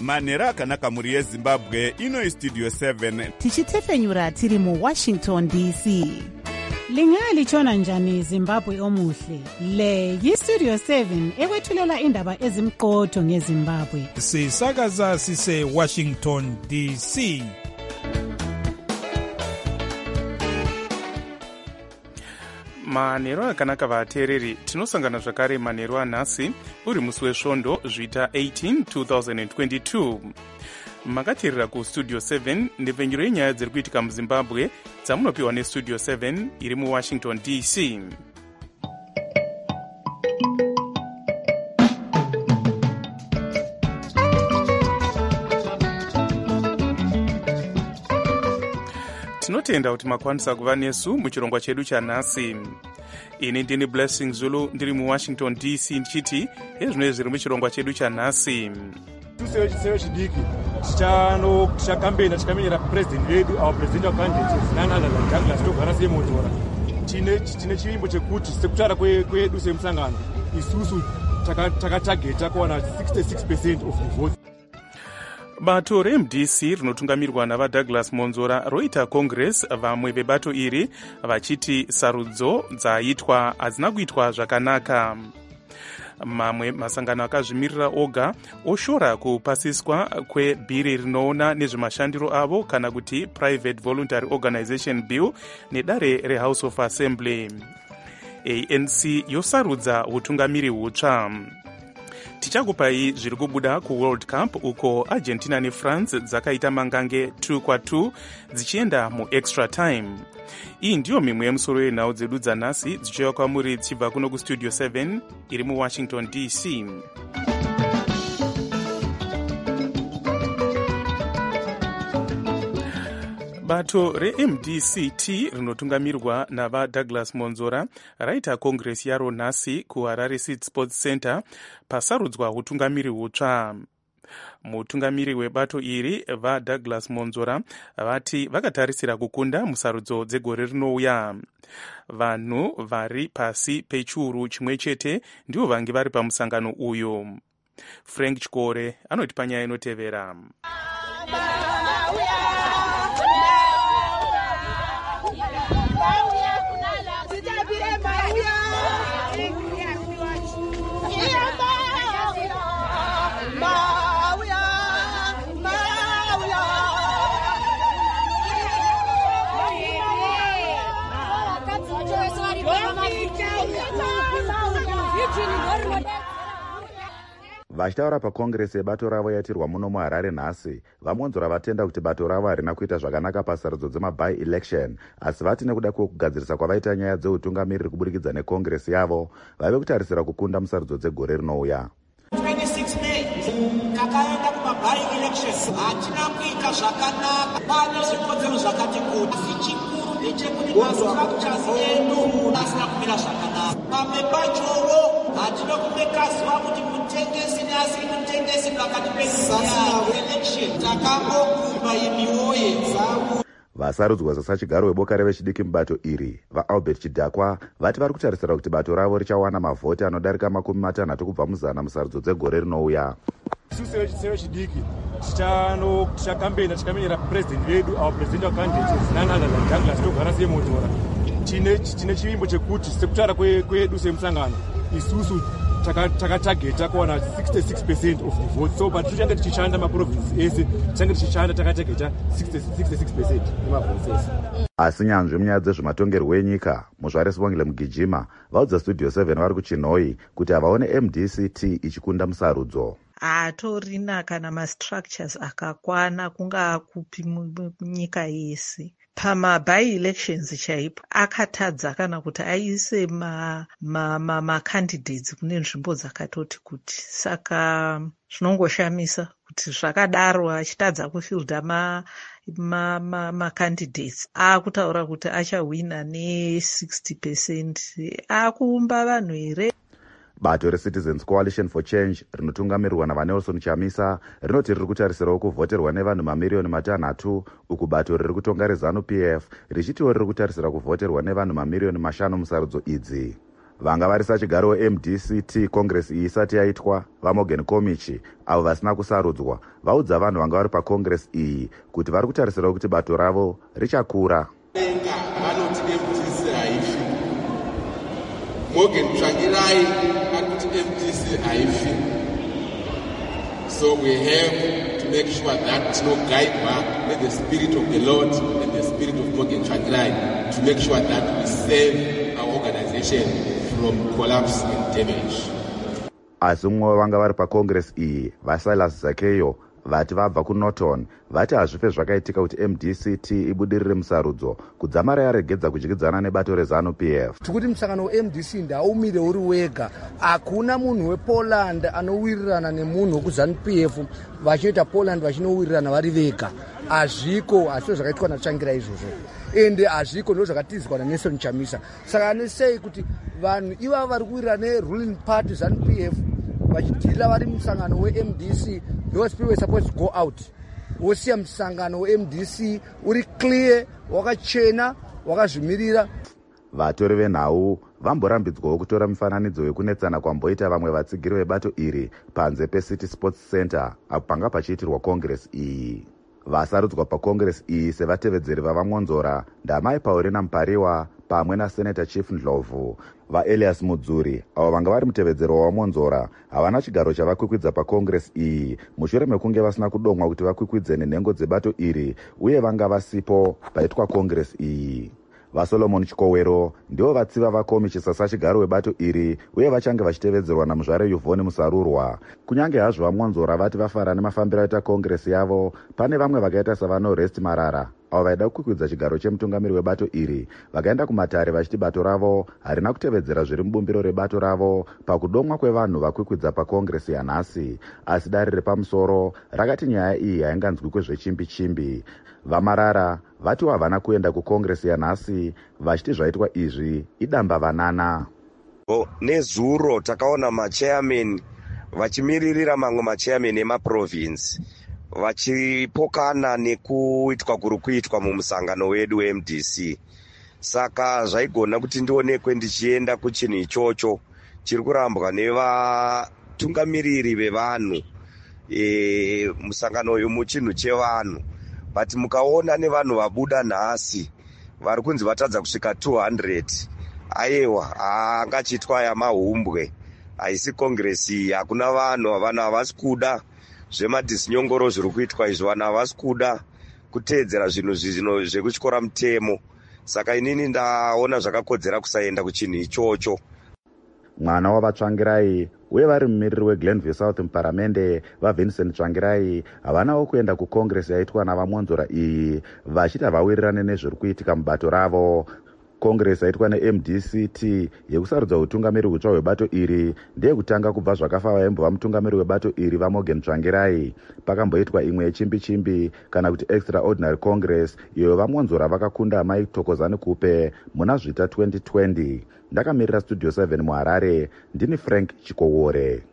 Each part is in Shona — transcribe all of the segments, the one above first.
manhero akanaka mhuri yezimbabwe. Ino istudio 7 tichitefenyura tiri muwashington dc. Lingalitshona njani Zimbabwe omuhle? Le yistudio 7 ekwethulela indaba ezimqotho ngeZimbabwe. Sisakaza sise Washington DC. manhero akanaka vateereri, tinosangana zvakare manhero anhasi uri musi wesvondo zvita 18 2022. makateerera kustudio 7 ndepfenyuro yenyaya dziri kuitika muzimbabwe dzamunopiwa nestudio 7 iri muwashington dc. tinotenda kuti makwanisa kuva nesu muchirongwa chedu chanhasi. ini ndini Blessing Zulu ndiri muwashington dc ndichiti ezvinoi zviri muchirongwa chedu chanhasi. Tuseyo chidiki tichakamenyera president vedu our presidential candidates none other than Douglas Togara Semotora. Tine chivimbo chekuti sekutara kwedu semusangano isusu takatageta kuwana 66% of the votes. bato reMDC rinotungamirwa navaDouglas Monzora roita congress, vamwe vebato iri vachiti sarudzo dzaitwa hadzina kuitwa zvakanaka. mamwe masangano akazvimirira oga oshora kupasiswa kwebhiri rinoona nezvemashandiro avo kana kuti private voluntary organization bill nedare rehouse of assembly. ANC yosarudza utungamiri hutsva. tichakupai zviri kubuda kuworld cup uko Argentina neFrance dzakaita mangange 2-2 dzichienda muextra time. iyi ndiyo mimwe yemusoro yenhau dzedu dzanhasi dzichiuya kwamuri dzichibva kuno kustudio 7 iri muwashington dc. bato reMDCT rinotungamirwa navaDouglas Monzora raita congress yaro nhasi kuHarare City Sports Center pasarudzwa utungamiri hutsva. mutungamiri webato iri vaDouglas Monzora vati vakatarisira kukunda musarudzo dzegore rinouya. vanhu vari pasi pechiuru chimwe chete ndivo vange vari pamusangano uyu. Frank Chikore anoti panyaya inotevera. vachitaura pakongresi yebato ravo yatirwa muno muHarare nhasi, vaMonzora vatenda kuti bato ravo harina kuita zvakanaka pasarudzo dzemaby election, asi vati nekuda kwekugadzirisa kwavaita nyaya dzeutungamiriri kubudikidza nekongresi yavo vave kutarisira kukunda musarudzo dzegore rinouya. 26 May takaenda kumaby elections, hatina kuita zvakanaka, pane zvikodzero zvakati kuti asi chikuru ndechekuti mastructures edu asina kumira zvakanaka. pamwe pachowo hatina kumekaziva kuti mutengesi neasiri mutengesi pakati peelection takangokumba imiwoye dzavo. vasarudzwa sasachigaro weboka revechidiki mubato iri vaAlbert Chidakwa vati vari kutarisira kuti bato ravo richawana mavhoti anodarika 60 kubva muzana musarudzo dzegore rinouya. Tuseyo chidiki tichakamenyera president vedu our presidential candidates none other than Douglas Togara Semotora. Tine chivimbo chekuti sekutara kwedu semusangano isusu takatageta kuwana 66% of the votes. So but tichange tichishanda maprovinsi ese tichange tichishanda takatageta 66% emavotes. asi nyanzvi munyaya dzezvematongerwo enyika muzvare Sibongile Mugijima vaudza studio 7 vari kuChinoi kuti havaone MDCT ichikunda musarudzo. hatorina kana mastructures akakwana kungaa kupi munyika yese. pamaby elections chaipo akatadza kana kuti aise macandidates kune nzvimbo dzakatoti kuti, saka zvinongoshamisa kuti zvakadaro achitadza kufilda macandidates akutaura kuti achahwina ne60%. akuumba vanhu here. bato reCitizens Coalition for Change rinotungamirirwa navaNelson Chamisa rinoti riri kutarisirawo kuvhoterwa nevanhu mamiriyoni 6, uku bato riri kutonga reZanu PF richitiwo riri kutarisira kuvhoterwa nevanhu mamiriyoni 5 musarudzo idzi. vanga vari sachigaro weMDCT congress iyi isati yaitwa vaMorgan Komichi avo vasina kusarudzwa vaudza vanhu vanga vari pacongress iyi kuti vari kutarisira kuti bato ravo richakura. vanoti MDC haifi, Morgan Tsvangirai akuti MDC haifi. So we have to make sure that tinogaidwa with the spirit of the Lord and the spirit of Morgan Tsvangirai to make sure that we save our organization from collapse and damage. Asi mumwe vanga vari pacongress iyi vaSilas Zakeyo vati vabva kuNorton vati hazvife zvakaitika kuti MDCT ibudirire musarudzo kudzamara yaregedza kudyidzana nebato reZANU-PF. Tikuti musangano weMDC ndaumire uri wega, hakuna munhu wePoland anowirirana nemunhu wekuZANU-PF vachinoita Poland vachinowirirana vari vega. Hazviko, hazvo zvakaitwa naTsvangirai izvozvo, ende hazviko ndo zvakatizwa naNelson Chamisa. Saka anosei kuti vanhu iva vari kuwirirana neruling party ZANU-PF vachidhila vari musangano weMDC, those people were supposed to go out. Wosiya musangano weMDC uri clear, wakachena, wakazvimirira. Vatori venhau vamborambidzwawo kutora mufananidzo wekunetsana kwamboita vamwe vatsigiri vebato iri panze peCity Sports Center apo panga pachiitirwa congress iyi. Vasarudzwa pacongress iyi sevatevedzeri vavaMonzora ndamai Paulina Mpariwa pamwe naSenator Chief Ndlovu. VaElias Mudzuri avo vanga vari mutevedzero wavaMonzora havana chigaro chavakwikwidza pacongress iyi mushure mekunge vasina kudomwa kuti vakwikwidze nenhengo dzebato iri uye vanga vasipo paitwa congress iyi. VaSolomon Chikowero ndivo vatsiva vakomichi sachigaro webato iri uye vachange vachitevedzerwa namuzvare Yvonne Musarurwa. Kunyange hazvo vaMonzora vati vafara nemafambiro aita congress yavo, pane vamwe vakaita savaNorest Marara avo vaida kukwikwidza chigaro chemutungamiri webato iri vakaenda kumatare vachiti bato ravo harina kutevedzera zviri mubumbiro rebato ravo pakudomwa kwevanhu vakwikwidza pacongress yanhasi. Asi dare repamusoro rakati nyaya iyi hainganzwi kwezvechimbi-chimbi. VaMarara vati havana kuenda kucongress yanhasi vachiti zvaitwa izvi idamba vanana. Nezuro takaona machairman vachimiririra mamwe machairman emaprovince vachipokana nekuitwa kuri kuitwa mumusangano wedu weMDC. Saka zvaigona kuti ndionekwe ndichienda kuchinhu ichocho chiri kurambwa nevatungamiriri vevanhu musangano uyu muchinhu chevanhu. But mukaona nevanhu vabuda nhasi vari kunzi vatadza kusvika 200, aiwa angachitwa yamahumbwe. Haisi congress iyi, hakuna vanhu, vanhu havasi kuda zvemadhisinyongoro zviri kuitwa izvo, vanhu havasi kuda kuteedzera zvinhu zvino zvekutyora mutemo. Saka inini ndaona zvakakodzera kusaenda kuchinhu ichocho. Mwana wavaTsvangirai uye vari mumiriri weGlenview South muparamende vaVincent Tsvangirai havanawo kuenda kucongress yaitwa navaMonzora iyi vachiti havawirirane nezviri kuitika mubato ravo. Congress yaitwa neMDCT yekusarudza utungamiri hutsva hwebato iri ndeyekutanga kubva zvakafa vaimbova mutungamiri webato iri vaMorgan Tsvangirai. Pakamboitwa imwe yechimbi-chimbi kana kuti extraordinary congress iyo vaMonzora vakakunda Mike Thokozani Kupe muna zvita 2020. Ndakamirira Studio 7 muHarare, ndini Frank Chikowore.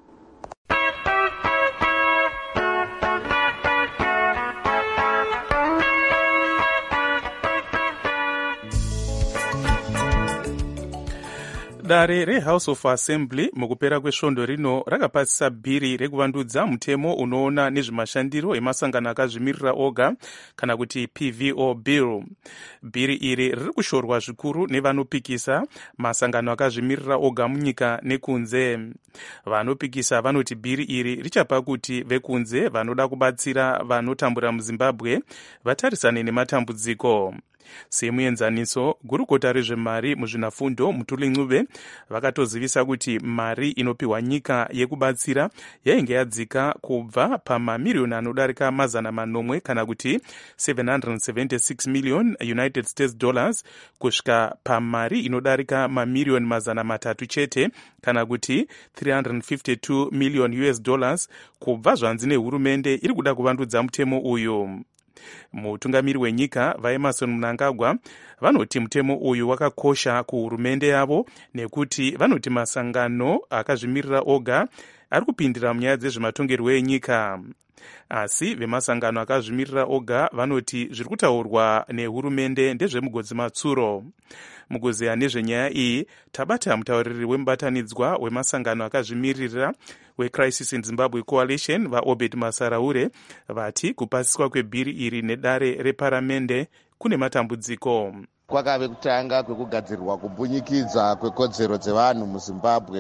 Dare reHouse of Assembly mukupera kwesvondo rino rakapasisa bhiri rekuvandudza mutemo unoona nezvemashandiro emasangano akazvimirira oga kana kuti PVO bill. Bhiri iri riri kushorwa zvikuru nevanopikisa masangano akazvimirira oga munyika nekunze. Vanopikisa vanoti bhiri iri richapa kuti vekunze vanoda kubatsira vanotambura muZimbabwe vatarisane nematambudziko. Semuenzaniso, gurukota rezvemari muzvinafundo Mutuli Ncube vakatozivisa kuti mari inopiwa nyika yekubatsira yainge yadzika kubva pamamiliyoni anodarika $900 kana kuti 776 million United States dollars kusvika pamari inodarika mamiliyoni $300 chete kana kuti 352 million US dollars kubva zvanzi nehurumende iri kuda kuvandudza mutemo uyu. Mutungamiri wenyika vaEmerson Mnangagwa vanoti mutemo uyu wakakosha kuhurumende yavo nekuti vanoti masangano akazvimirira oga ari kupindira munyaya dzezvematongerwo enyika. Asi vemasangano akazvimirira oga vanoti zviri kutaurwa nehurumende ndezvemugodzi matsuro. Mugozeya nezvenyaya iyi tabata mutauriri wemubatanidzwa wemasangano akazvimirira weCrisis in Zimbabwe Coalition vaObed Masaraure vati kupasiswa kwebhiri iri nedare reparamende kune matambudziko. Kwakave kutanga kwekugadzirwa kumbunyikidza kwekodzero dzevanhu muZimbabwe.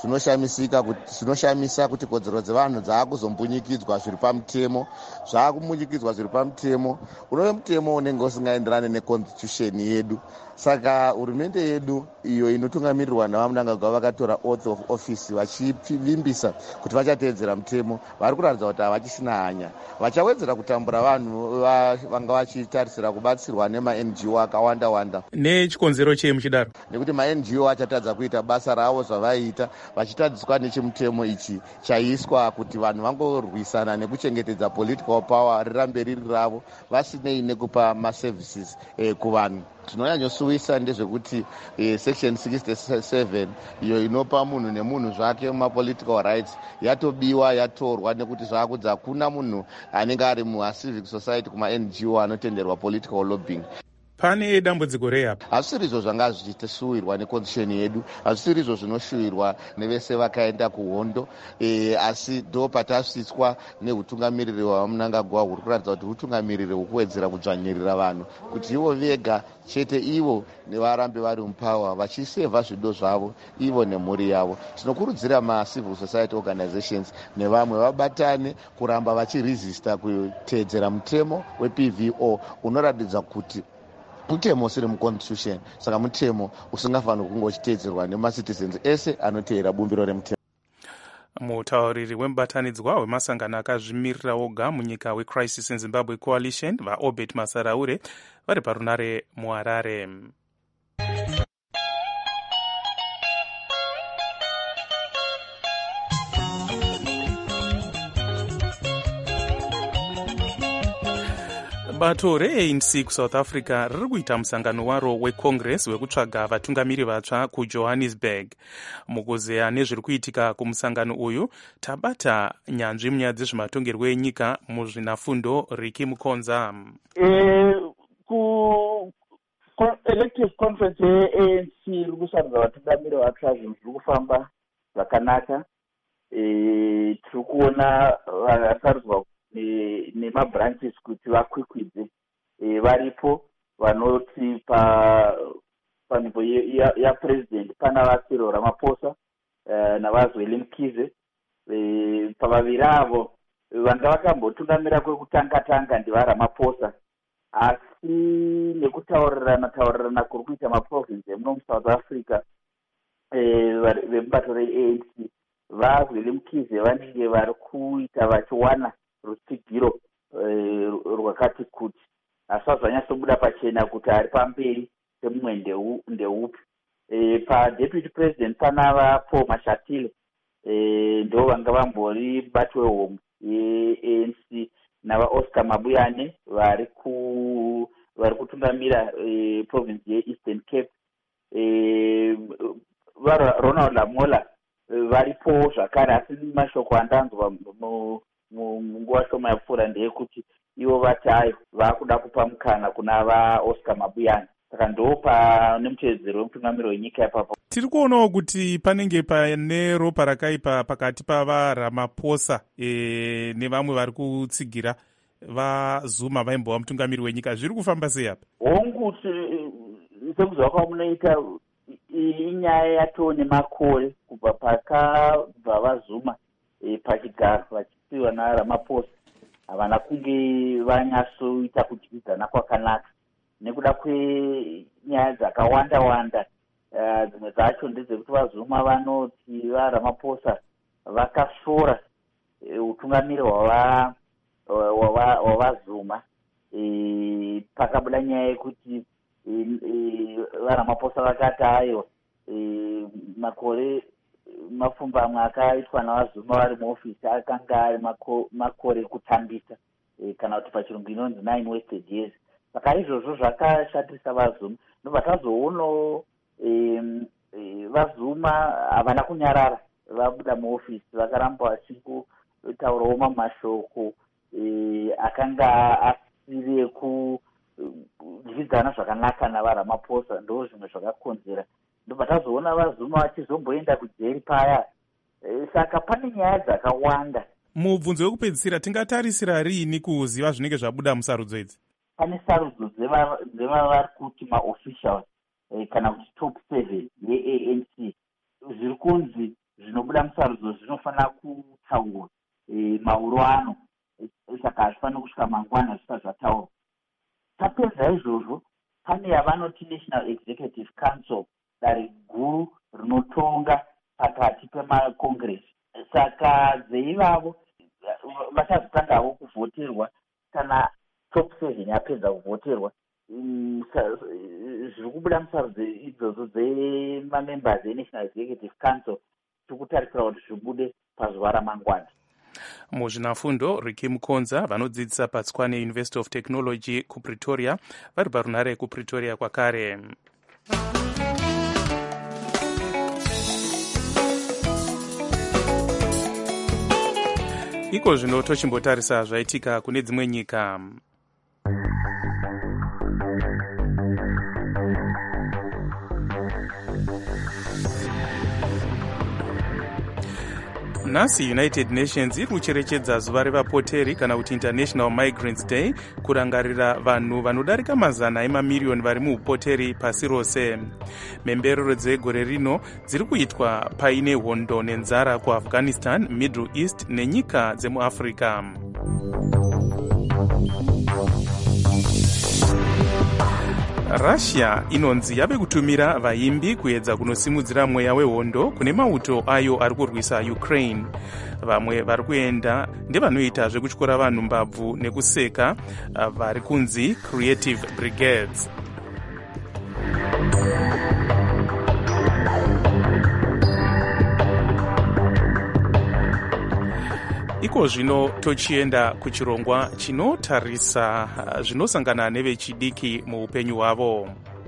Zvinoshamisa kuti kodzero dzevanhu dzakuzombunyikidzwa zviri pamutemo, zvakumunyikidwa zviri pamutemo, unove mutemo unenge usingaenderane neconstitution yedu. Saka hurumende yedu iyo inotungamirirwa navamunangagwa vakatora oath of office vachivimbisa kuti vachateedzera mutemo, vari kuratidza kuti havachisina hanya. Vachawedzera kutambura vanhu vanga vachitarisira kubatsirwa nema-NGO akawanda wanda. Nechikonzero chei muchidaro? Nekuti ma-NGO achatadza kuita basa ravo zvavaiita, vachitadziswa nechimutemo ichi chaiswa kuti vanhu vangorwisana nekuchengetedza political power rirambe riri ravo vasinei nekupa maservices kuvanhu. Zvinonyanyosuvisa ndezvekuti section 67 iyo inopa munhu nemunhu zvake mapolitical rights yatobiwa, yatorwa, nekuti zvakudza hakuna munhu anenge ari mucivic society kuma-NGO anotenderwa political lobbying. Pane dambudziko rei apa? Hazvisiri izvo zvanga zvichitoshuwirwa neconstitution yedu, hazvisiri izvo zvinoshuwirwa nevese vakaenda kuhondo, asi ndo patasvitswa neutungamiriri hwamunangagwa huri kuratidza kuti utungamiriri hwekuwedzera kudzvanyirira vanhu kuti ivo vega chete ivo nevarambe vari mupower vachisevha zvido zvavo ivo nemhuri yavo. Tinokurudzira macivil society organizations nevamwe vabatane kuramba vachiresista kuteedzera mutemo wePVO unoratidza kuti mutemo usiri muconstitution, saka mutemo usingafaniri kunge uchiteedzerwa nemacitizens ese anoteera bumbiro remutemo. Mutauriri wemubatanidzwa wemasangano akazvimirira oga munyika weCrisis in Zimbabwe Coalition vaObed Masaraure vari parunare muHarare. Bato reANC kuSouth Africa riri kuita musangano waro weCongress wekutsvaga vatungamiri vatsva kuJohannesburg. Mukuzeya nezviri kuitika kumusangano uyu tabata nyanzvi munyaya dzezvematongerwo enyika muzvinafundo Riki Mukonza. Elective conference yeANC iri kusarudza vatungamiri vatsva, zvinhu zviri kufamba zvakanaka. Tiri kuona vasarudzwa nemabranches kuti vakwikwidze varipo vanoti panzvimbo yapresident pana vaCyril Ramaphosa navaZweli Mkhize. Pavaviri avo vanga vakambotungamira kwekutanga ndivaRamaphosa, asi nekutaurirana kuri kuita maprovince emuno muSouth Africa vemubato reANC vaZweli Mkhize vanenge vari kuita vachiwana rutsigiro rwakati kuti asi zvanyatsobuda pachena kuti ari pamberi pemumwe ndeupi. PaDeputy President pana Paul Mashatile ndo vanga vambori bato wehomwe yeANC navaOscar Mabuyane vari kutungamira province yeEastern Cape. Ronald Lamola varipo zvakare, asi mashoko andanzwa munguva shoma yapfuura ndeyekuti ivo vati hayi vakuda kupa mukana kuna vaOscar Mabuyane. Saka ndo pane muteedzero wemutungamiri wenyika ipapo. Tiri kuonawo kuti panenge pane ropa rakaipa pakati pavaRamaphosa nevamwe vari kutsigira vaZuma vaimbova mutungamiri wenyika. Zviri kufamba sei apa? Hongu sekuziva kwamunoita inyaya yatoo nemakore kubva pakabva vaZuma pachigaro vachisiwa naRamaphosa havana kunge vanyatsoita kudyidzana kwakanaka nekuda kwenyaya dzakawanda. Dzimwe dzacho ndedzekuti vaZuma vanoti vaRamaphosa vakashora utungamiri hwavaZuma. Pakabuda nyaya yekuti vaRamaphosa vakati ayo makore mapfumbamwe akaitwa navaZuma vari muofisi akanga ari makore ekutambisa, kana kuti pachirungu inonzi 9 wasted years. Saka izvozvo zvakashatisa vaZuma. Ndobva tazoonawo vaZuma havana kunyarara, vabuda muofisi vakaramba vachitaurawo mamashoko akanga asiri ekudyidzana zvakanaka navaRamaphosa. Ndo zvimwe zvakakonzera ndobva tazoona vaZuma vachizomboenda kujeri paya. Saka pane nyaya dzakawanda. Mubvunzo wekupedzisira tingatarisira riini kuziva zvinenge zvabuda musarudzo idzi? Pane sarudzo dzevavari kuti maofficials kana kuti top 7 yeANC. Zviri kunzi zvinobuda musarudzo zvinofanira kutaurwa mauro ano, saka hazvifanira kusvika mangwana zvisati zvataurwa. Tapedza izvozvo pane yavanoti National Executive Council, dare guru rinotonga pakati pemakongresi. Saka dzeivavo vachazotangawo kuvhoterwa kana top 7 yapedza kuvhoterwa. Zviri kubuda musarudzo idzodzo dzemamembers eNational Executive Council tikutarisira kuti zvibude pazuva ramangwana. Muzvinafundo Ricky Mukonza vanodzidzisa paTswane University of Technology kuPretoria vari parunhare kuPretoria kwakare. Iko zvino tochimbotarisa zvaitika kune dzimwe nyika. Nhasi United Nations iri kucherechedza zuva revapoteri kana kuti International Migrants Day, kurangarira vanhu vanodarika mazana emamiriyoni vari muupoteri pasi rose. Mhemberero dzegore rino dziri kuitwa paine hondo nenzara kuAfghanistan, Middle East nenyika dzemuAfrica. Russia inonzi yave kutumira vaimbi kuedza kunosimudzira mweya wehondo kune mauto ayo ari kurwisa Ukraine. Vamwe vari kuenda ndevanoita zvekutyora vanhu mbabvu nekuseka, vari kunzi Creative Brigades. Iko zvino tochienda kuchirongwa chinotarisa zvinosangana nevechidiki muupenyu hwavo.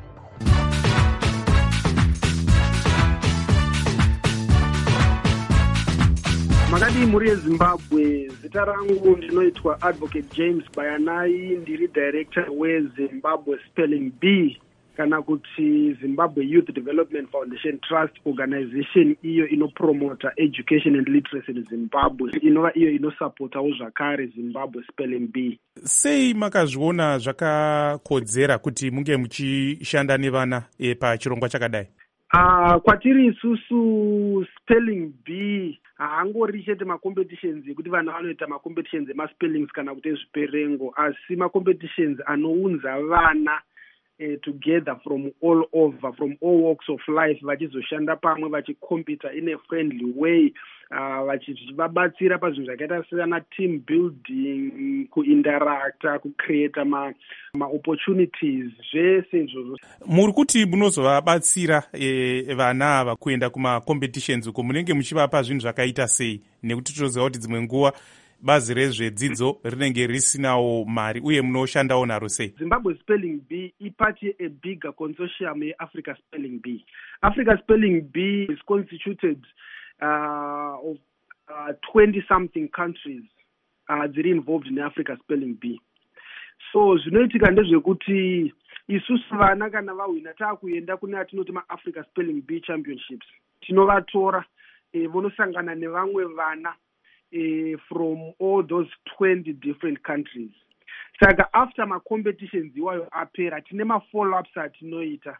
Makadii muri yeZimbabwe? Zita rangu ndinoitwa Advocate James Bayanai, ndiri director weZimbabwe Spelling Bee kana kuti Zimbabwe Youth Development Foundation Trust organization, iyo inopromota education and literacy in Zimbabwe, inova iyo inosupportawo zvakare Zimbabwe Spelling Bee. Sei makazviona zvakakodzera kuti munge muchishanda nevana pachirongwa chakadai? Kwatiri isusu Spelling Bee haangori chete macompetitions ekuti vana vanoita macompetitions emaspellings kana kuti ezviperengo, asi macompetitions anounza vana together from all over, from all walks of life, vachizoshanda pamwe vachikompita in a friendly way, vachivabatsira pazvinhu zvakaita sena team building, kuinteracta, kucreata ma-opportunities, zvese izvozvo. Muri kuti munozovabatsira vana ava kuenda kuma-competitions uko, munenge muchivapa zvinhu zvakaita sei? Nekuti toziva kuti dzimwe nguva bazi rezvedzidzo rinenge risinawo mari, uye munoshandawo naro sei? Zimbabwe Spelling Bee ipart bigger consortium yeAfrica Spelling Bee. Africa Spelling Bee is constituted of 20-something countries dziri involved in Africa Spelling Bee. So zvinoitika ndezvekuti isusu vana kana vahwina taakuenda kune atinoti maAfrica Spelling Bee Championships, tinovatora vonosangana nevamwe vana from all those 20 different countries. Saka after ma-competitions iwayo apera, tine ma-follow-ups atinoita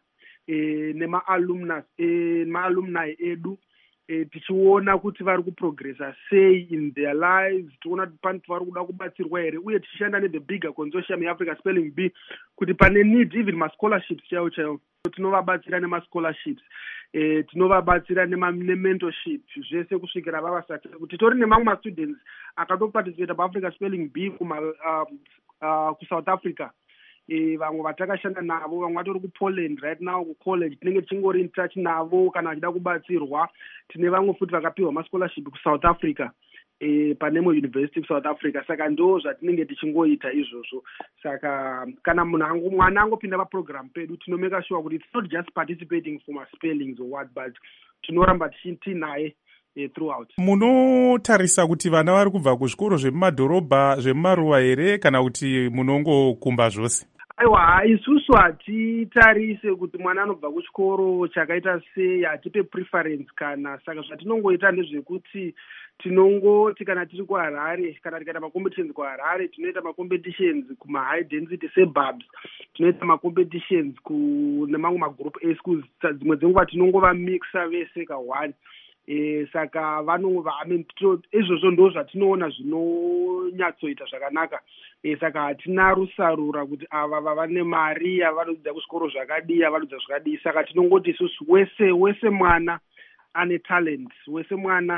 nema-alumni edu, tichiona kuti vari kuprogressa sei in their lives, tiona kuti pane vari kuda kubatsirwa here, uye tichishanda ne-the bigger consortium yeAfrica Spelling Bee kuti pane need even ma-scholarships chaiwo tinovabatsira nema-scholarships, tinovabatsira ne-mentorship, zvese kusvikira vavasati kuti tori nemamwe ma-students akatoparticipata paAfrica Spelling Bee kuSouth Africa. Vamwe vatakashanda navo, vamwe vatori kuPoland right now kucollege, tinenge tichingori in touch navo kana vachida kubatsirwa. Tine vamwe futi vakapiwa ma-scholarship kuSouth Africa, Panemo University kuSouth Africa. Saka ndo zvatinenge tichingoita izvozvo. Saka kana mwana angopinda paprogram pedu, tinomeka sure kuti it's not just participating for my spellings or what, but tinoramba tichiti naye throughout. Munotarisa kuti vana vari kubva kuzvikoro zvemumadhorobha zvemumaruwa here kana kuti munongokumba zvose? Aiwa, isusu hatitarise kuti mwana anobva kuchikoro chakaita sei, hatipe preference kana. Saka zvatinongoita ndezvekuti tinongoti kana tiri kuHarare, kana tikaita macompetitions kuHarare, tinoita macompetitions kuma-high density suburbs, tinoita macompetitions nemamwe magroup A schools. Dzimwe dzenguva tinongova mixa vese ka1. Saka izvozvo ndo zvatinoona zvinonyatsoita zvakanaka. Saka hatina rusarura kuti ava vane mari, vanodzidza kuchikoro zvakadii, vanodzidza zvakadii. Saka tinongoti isusu wese mwana ane talent, wese mwana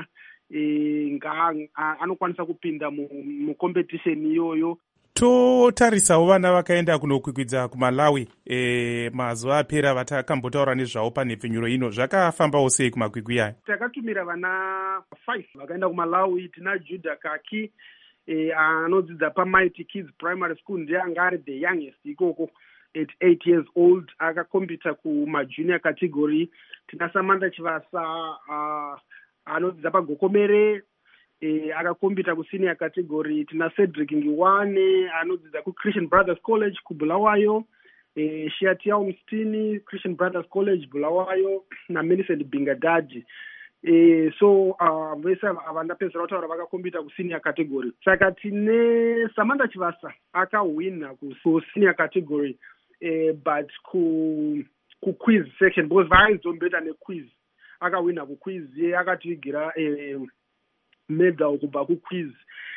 anokwanisa kupinda mucompetition iyoyo. Totarisawo vana vakaenda kunokwikwidza kuMalawi mazuva apera vatakambotaura nezvavo panhepfenyuro ino. Zvakafambawo sei kumakwikwi aya? Takatumira vana 5 vakaenda kuMalawi. Tina Judah Kaki anodzidza paMighty Kids Primary School, ndiye anga ari the youngest ikoko at 8 years old, akakombita kumajunior category. Tina Samantha Chivasa anodzidza paGokomere, akakombita kusenior category. Tina Cedric Ngiwane anodzidza kuChristian Brothers College kuBulawayo, Shiatiao Mstini Christian Brothers College Bulawayo, na Millicent Bingadadi. So vese vandapedzera kutaura vakakombita kusenior category. Saka tine Samantha Chivasa akawina kusenior category, but kuquiz section, because vaaizombeta nequiz, akawina kuquiz, akativigira medal kubva kuquiz.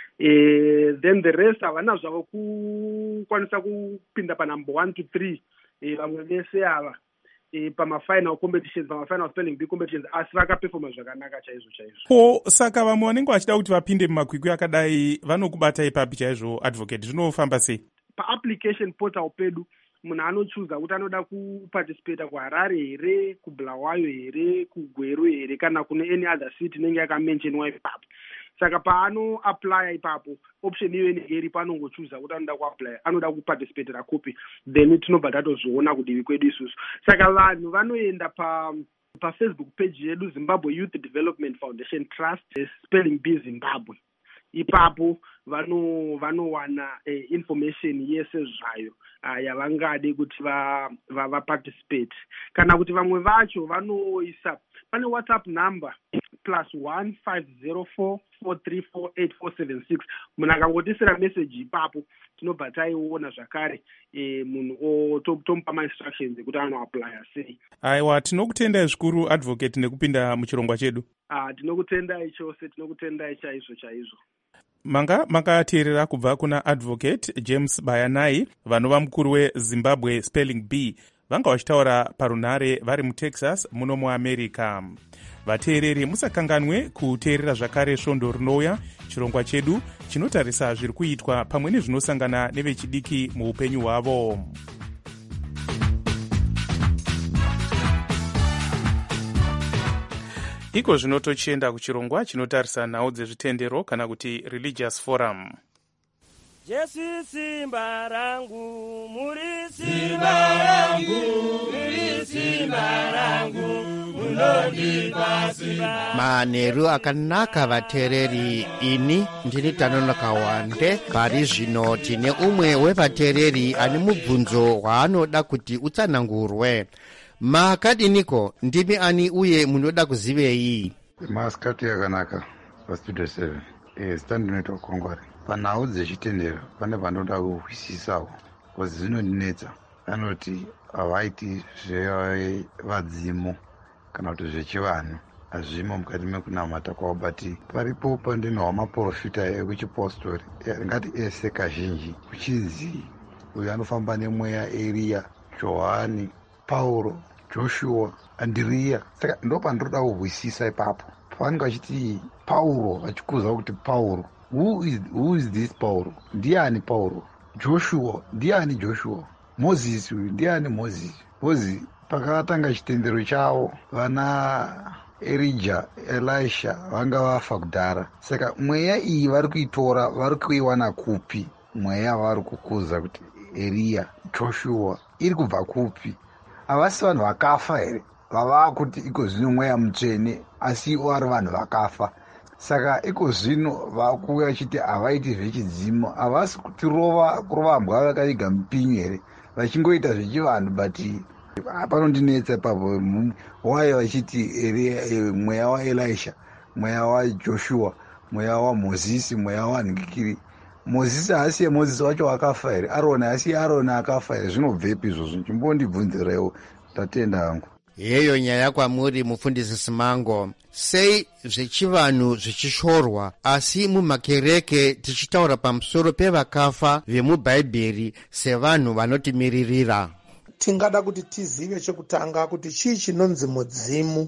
Then the rest havana zvavo kukwanisa kupinda panumber 1 to 3. Vamwe vese ava pamafinal competitions, pamafinal spelling bee competitions, asi vakaperforma zvakanaka chaizvo. Saka vamwe vanenge vachida kuti vapinde mumakwikwi akadai vanokubata ipapi chaizvo advocate, zvinofamba sei? Pa-application portal pedu munhu anochuza kuti anoda kuparticipata kuHarare here, kuBulawayo here, kuGweru here, kana kune any other city inenge yakamentionwa ipapo. Saka paanoaplya ipapo, option iyo inenge iripo, anongochuza kuti anoda kuaplya, anoda kuparticipatera kupi, then tinobva tatozviona kudivi kwedu isusu. Saka vanhu vanoenda paFacebook page yedu Zimbabwe Youth Development Foundation Trust, spelling bee Zimbabwe. Ipapo vanowana information yese zvayo yavangade kuti vaparticipate. Kana kuti vamwe vacho vanoisa pane WhatsApp number +1 504 434 8476. Munhu akangotisira message ipapo tinobva taiona zvakare munhu tomupa ma-instructions ekuti anoaplya sei. Aiwa, tinokutendai zvikuru advocate nekupinda muchirongwa chedu. Tinokutendai chose, tinokutendai chaizvo. Makateerera kubva kuna advocate James Bayanai, vanova mukuru weZimbabwe Spelling Bee, vanga vachitaura parunhare vari muTexas muno muAmerica. Vateereri, musakanganwe kuteerera zvakare svondo rinouya, chirongwa chedu chinotarisa zviri kuitwa pamwe nezvinosangana nevechidiki muupenyu hwavo. Iko zvino tochienda kuchirongwa chinotarisa nhau dzezvitendero kana kuti religious forum. Jesu simba rangu, muri simba rangu, muri simba rangu, munondipa simba. Manheru akanaka vateereri, ini ndiri Tanonoka Wande. Pari zvino tine umwe wevateereri ane mubvunzo hwaanoda kuti utsanangurwe. Makadiniko, ndimi ani uye munoda kuzivei? Masikati yakanaka pastudio 7. Standinoitwa kongwari. Panhau dzechitendero pane vanoda kuhwisisawo, kozi zvinondinetsa. Anoti havaiti zvevadzimu kana kuti zvechivanhu, hazvimo mukati mekunamata kwavo, but paripo pandinhawa maprofita ekuchipostori, ngati ese kazhinji kuchizi uyu anofamba nemweya, Eria, Johani, Pauro, Joshua, Andrea. Saka ndo pandoda kuhwisisa ipapo. Pavanenge vachiti Pauro, vachikuza kuti Pauro, who is this Pauro? Ndiani Pauro? Joshua, ndiani Joshua? Moses, ndiani Moses? Because pakatanga chitendero chavo vana Elijah, Elisha vanga vafa kudhara. Saka mweya iyi vari kuitora, vari kuiwana kupi? Mweya vari kukuza kuti Eria, Joshua iri kubva kupi? Havasi vanhu vakafa here vava kuti iko zvino mweya mutsvene asi ivo vari vanhu vakafa. Saka iko zvino vakuuya vachiti havaiti zvechidzimo, havasi kurova mbwa vakaiga mupinyu here, vachingoita zvechivanhu. But panondinetsa ipapo wai vachiti mweya waElisha, mweya waJoshua, mweya waMozisi, mweya wanhingikiri. Mozisi haasiye Mozisi wacho wakafa here? Aroni haasiye Aroni akafa here? Zvinobvepi izvozvo? Chimbondibvunzirewo, tatenda hangu. Yeyo nyaya kwamuri mufundisi Simango. Sei zvechivanhu zvechishorwa asi mumakereke tichitaura pamusoro pevakafa vemubhaibheri sevanhu vanotimiririra? Tingada kuti tizive chekutanga kuti chii chinonzi mudzimu.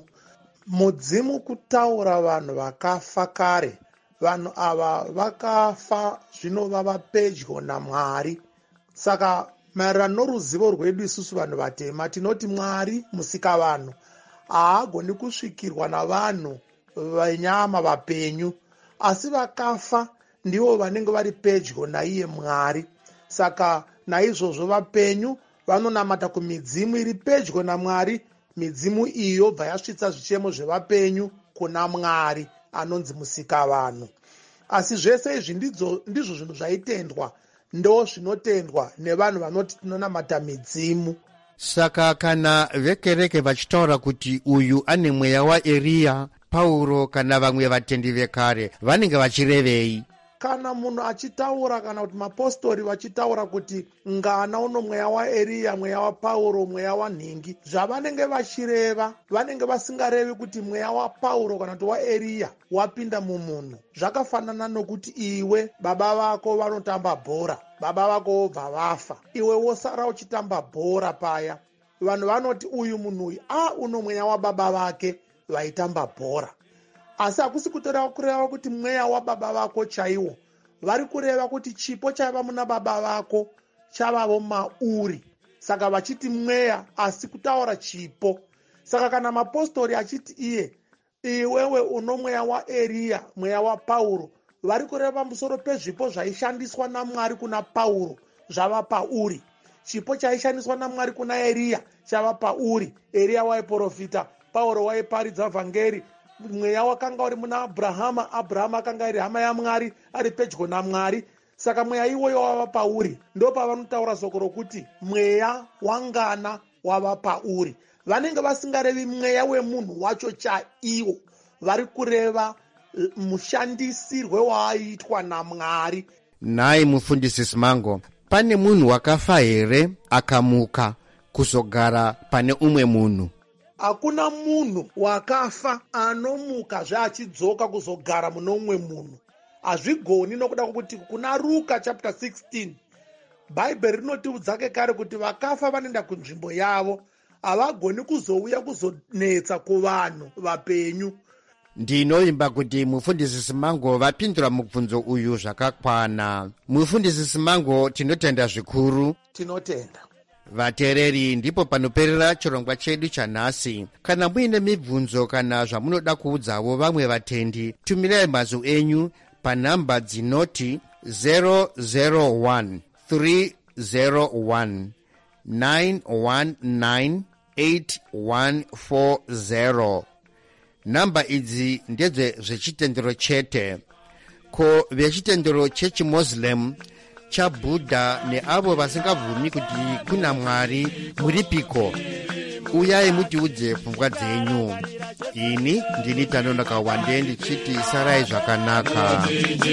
Mudzimu kutaura vanhu vakafa kare. Vanhu ava vakafa zvino vava pedyo naMwari. Saka maererano noruzivo rwedu isusu vanhu vatema tinoti Mwari musika vanhu haagoni kusvikirwa navanhu venyama vapenyu, asi vakafa ndivo vanenge vari pedyo naiye Mwari. Saka naizvozvo vapenyu vanonamata kumidzimu iri pedyo naMwari. Midzimu iyo bva yasvitsa zvichemo zvevapenyu kuna Mwari anonzi musika vanhu. Asi zvese izvi ndizvo zvinhu zvaitendwa, ndo zvinotendwa nevanhu vanoti tinonamata midzimu. Saka kana vekereke vachitaura kuti uyu ane mweya waEriya, Pauro kana vamwe vatendi vekare vanenge vachirevei? Kana munhu achitaura kana kuti mapostori vachitaura kuti ngana uno mweya waEriya, mweya waPauro, mweya wanhingi, zvavanenge vachireva vanenge vasingarevi kuti mweya waPauro kana kuti waEriya wapinda mumunhu. Zvakafanana nokuti iwe baba vako vanotamba bhora, baba vako vobva vafa, iwe wosara uchitamba bhora paya. Vanhu vanoti uyu munhu uyu uno mweya wababa vake vaitamba bhora. Asi hakusi kureva kuti mweya wababa vako chaiwo. Vari kureva kuti chipo chaiva muna baba vako chavavo mauri. Saka vachiti mweya asi kutaura chipo. Saka kana mapostori achiti iwewe uno mweya waEriya, mweya waPauro, vari kureva pamusoro pezvipo zvaishandiswa naMwari kuna Pauro zvava pauri. Chipo chaishandiswa naMwari kuna Eriya chava pauri. Eriya waiprofita, Pauro waiparidza vhangeri. Mweya wakanga uri muna Abrahama, Abrahama akanga ari hama yaMwari, ari pedyo naMwari. Saka mweya iwoyo wava pauri. Ndo pavanotaura soko rokuti mweya wangana wava pauri. Vanenge vasingarevi mweya wemunhu wacho chaiwo, vari kureva mushandisirwe waaitwa naMwari. Nai mufundisi Simango, pane munhu wakafa here akamuka kuzogara pane umwe munhu? Hakuna munhu wakafa anomuka zvaachidzoka kuzogara muno umwe munhu. Hazvigoni nokuda kwokuti kuna Luka chapter 16 Bhaibheri rinotiudza kare kuti vakafa vanoenda kunzvimbo yavo, havagoni kuzouya kuzonetsa kuvanhu vapenyu. Ndinoimba kuti mufundisi Simango vapindura mubvunzo uyu zvakakwana. Mufundisi Simango, tinotenda zvikuru. Tinotenda. Vateereri, ndipo panoperera chirongwa chedu chanhasi. Kana muine mibvunzo kana zvamunoda kuudzawo vamwe vatendi, tumirai mazwi enyu panhamba dzinoti 001 301 919 8140. Namba idzi ndedze zvechitendero chete. Ko vechitendero chechiMuslim, chaBudha neavo vasingabvumi kuti kuna Mwari muripiko? Uyai mutiudze pfungwa dzenyu. Ini ndini Tanonoka Wande ndichiti sarai zvakanaka.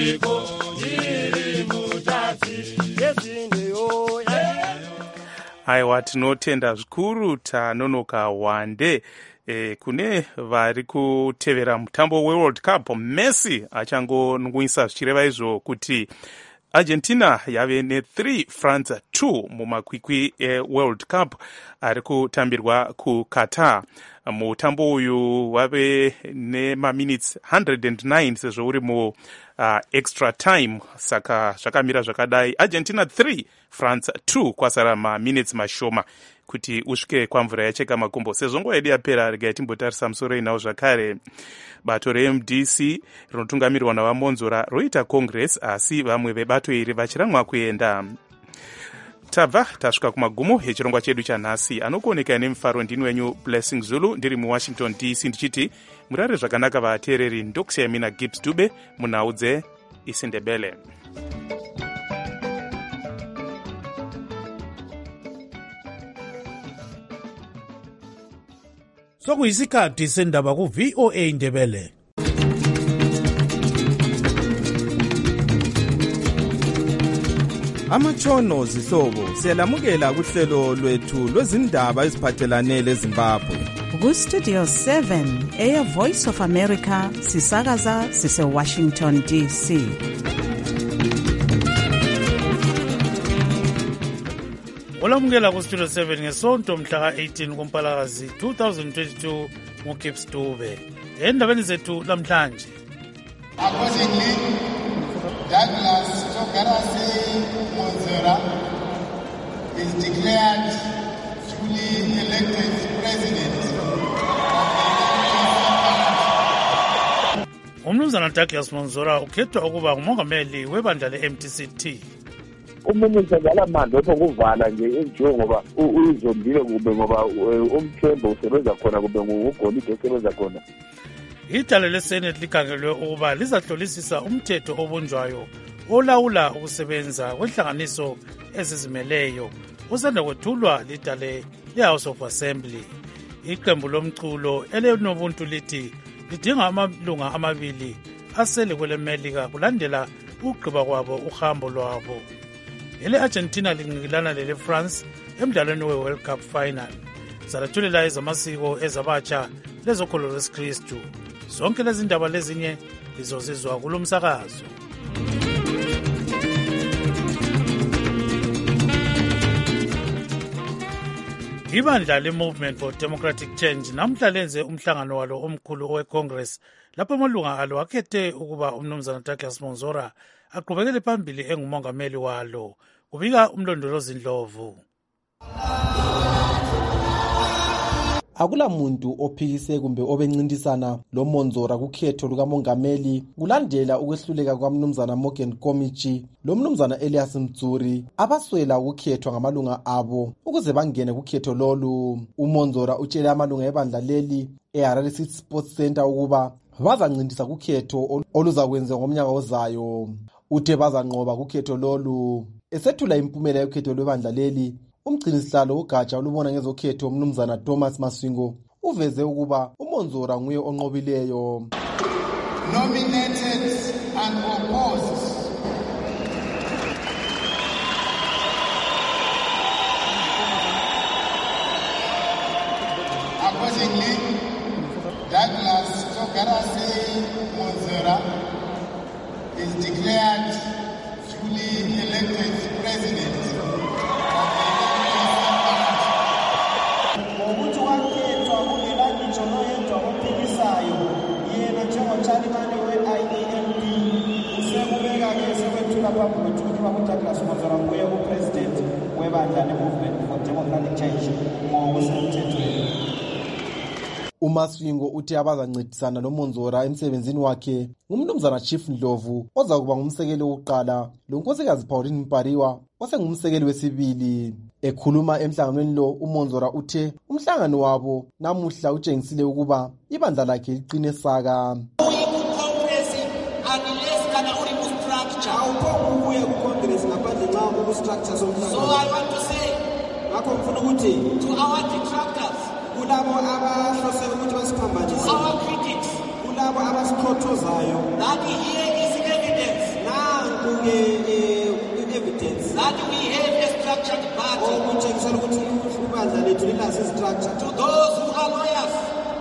Aiwa, tinotenda zvikuru Tanonoka Wande. Kune vari kutevera mutambo weWorld Cup, Messi achangonwisa zvichireva izvo kuti Argentina yave ne3 France 2 mumakwikwi eWorld Cup ari kutambirwa kuQatar. Mutambo uyu wave nemaminutes 109 sezvo uri mu extra time, saka zvakamira zvakadai. Argentina 3 France 2, kwasara maminutes mashoma kuti usvike kwamvura yacheka makumbo. Sezvo nguva yedu yapera, regai timbotarisa musoro inawo zvakare. Bato reMDC rinotungamirwa navamonzora roita congress, asi vamwe vebato iri vachiramwa kuenda. tabva tasvika kumagumo echirongwa chedu chanhasi. Anokuoneka nemufaro ndini wenyu Blessing Zulu ndiri muWashington DC ndichiti murare zvakanaka vateereri. Ndokusiyamina Gibbs Dube munhau dzeIsindebele. sokuyisikhathi sendaba ku-VOA Indebele. Amatshono zihlobo siyalamukela kuhlelo lwethu lwezindaba eziphathelane leZimbabwe. Ku-Studio 7 Air Voice of America sisakaza sise-Washington DC. Olamukela ku-Studio 7 ngesonto mhla ka-18 kuMpalakazi 2022 nguGibbs Dube. Endabeni zethu namhlanje. Accordingly, Douglas Togarase Monzera is declared duly elected president. Umnumzana Douglas Monzera ukhethwa ukuba ngumongameli webandla le-MTCT. Umuntu njalo manje okuvala nje enjiwe ngoba uyizombile kube ngoba umthembo usebenza khona kube ngugolide osebenza khona. Idale leSenate likhangelwe ukuba lizahlolisisa umthetho obunjwayo olawula ukusebenza kwenhlanganiso ezizimeleyo osanda kwethulwa lidale leHouse of Assembly. Iqembu lomculo elenobuntu lithi lidinga amalunga amabili asele kwelemelika kulandela ukugqiba kwabo uhambo lwabo. Ele-Argentina lincikilana lele-France emdlalweni we-World Cup final. Zalathulela ezamasiko ezabatsha lezokholo lwesikristu. Zonke lezi ndaba lezinye lizozizwa kulo msakazo. Ibandla le-Movement for Democratic Change namhla lenze umhlangano walo omkhulu owe-Congress lapho amalunga alo akhethe ukuba umnumzana Douglas Monzera aqhubekele phambili engumongameli walo. Kubika umlondolozi Ndlovu. Akula muntu ophikise kumbe obencintisana lo Monzera kukhetho lukamongameli kulandela ukwehluleka kwamnumzana Morgan Komichi lo mnumzana Elias Mtsuri abaswela ukukhethwa ngamalunga abo ukuze bangene kukhetho lolu. uMonzera utshele amalunga ebandla leli eHarare City Sports Center ukuba bazancintisa kukhetho oluzakwenziwa ngomnyaka ozayo. Uthe bazanqoba kukhetho lolu. Esethula impumela yokhetho lwebandla leli, umgcinisihlalo ugatsha olubona ngezokhetho umnumzana Thomas Masingo uveze ukuba uMonzera nguye onqobileyo. Nominated and opposed. Accordingly, Douglas Togarase Monzera is declared duly elected president. Ngokuthi wakhethwa kungelangitsho noyedwa ophikisayo yena njengotshalibane we-IANP usekubeka-ke sekwethula phambi kwethu ukuthi bakuDouglas Monzera nguye upresident webandla le-Movement for Democratic Change ngokusemthethweni. uMasingo uthi abazancedisana noMonzera emsebenzini wakhe ngumnumzana Chief Ndlovu ozakuba ngumsekeli wokuqala lonkosikazi Pauline Mpariwa osengumsekeli wesibili. Ekhuluma emhlanganweni lo uMonzera uthe umhlangano wabo namuhla utshengisile ukuba ibandla lakhe liqine saka. So I want to say to our detractors, to our critics, that here is evidence that we have a structured party. To those who are lawyers,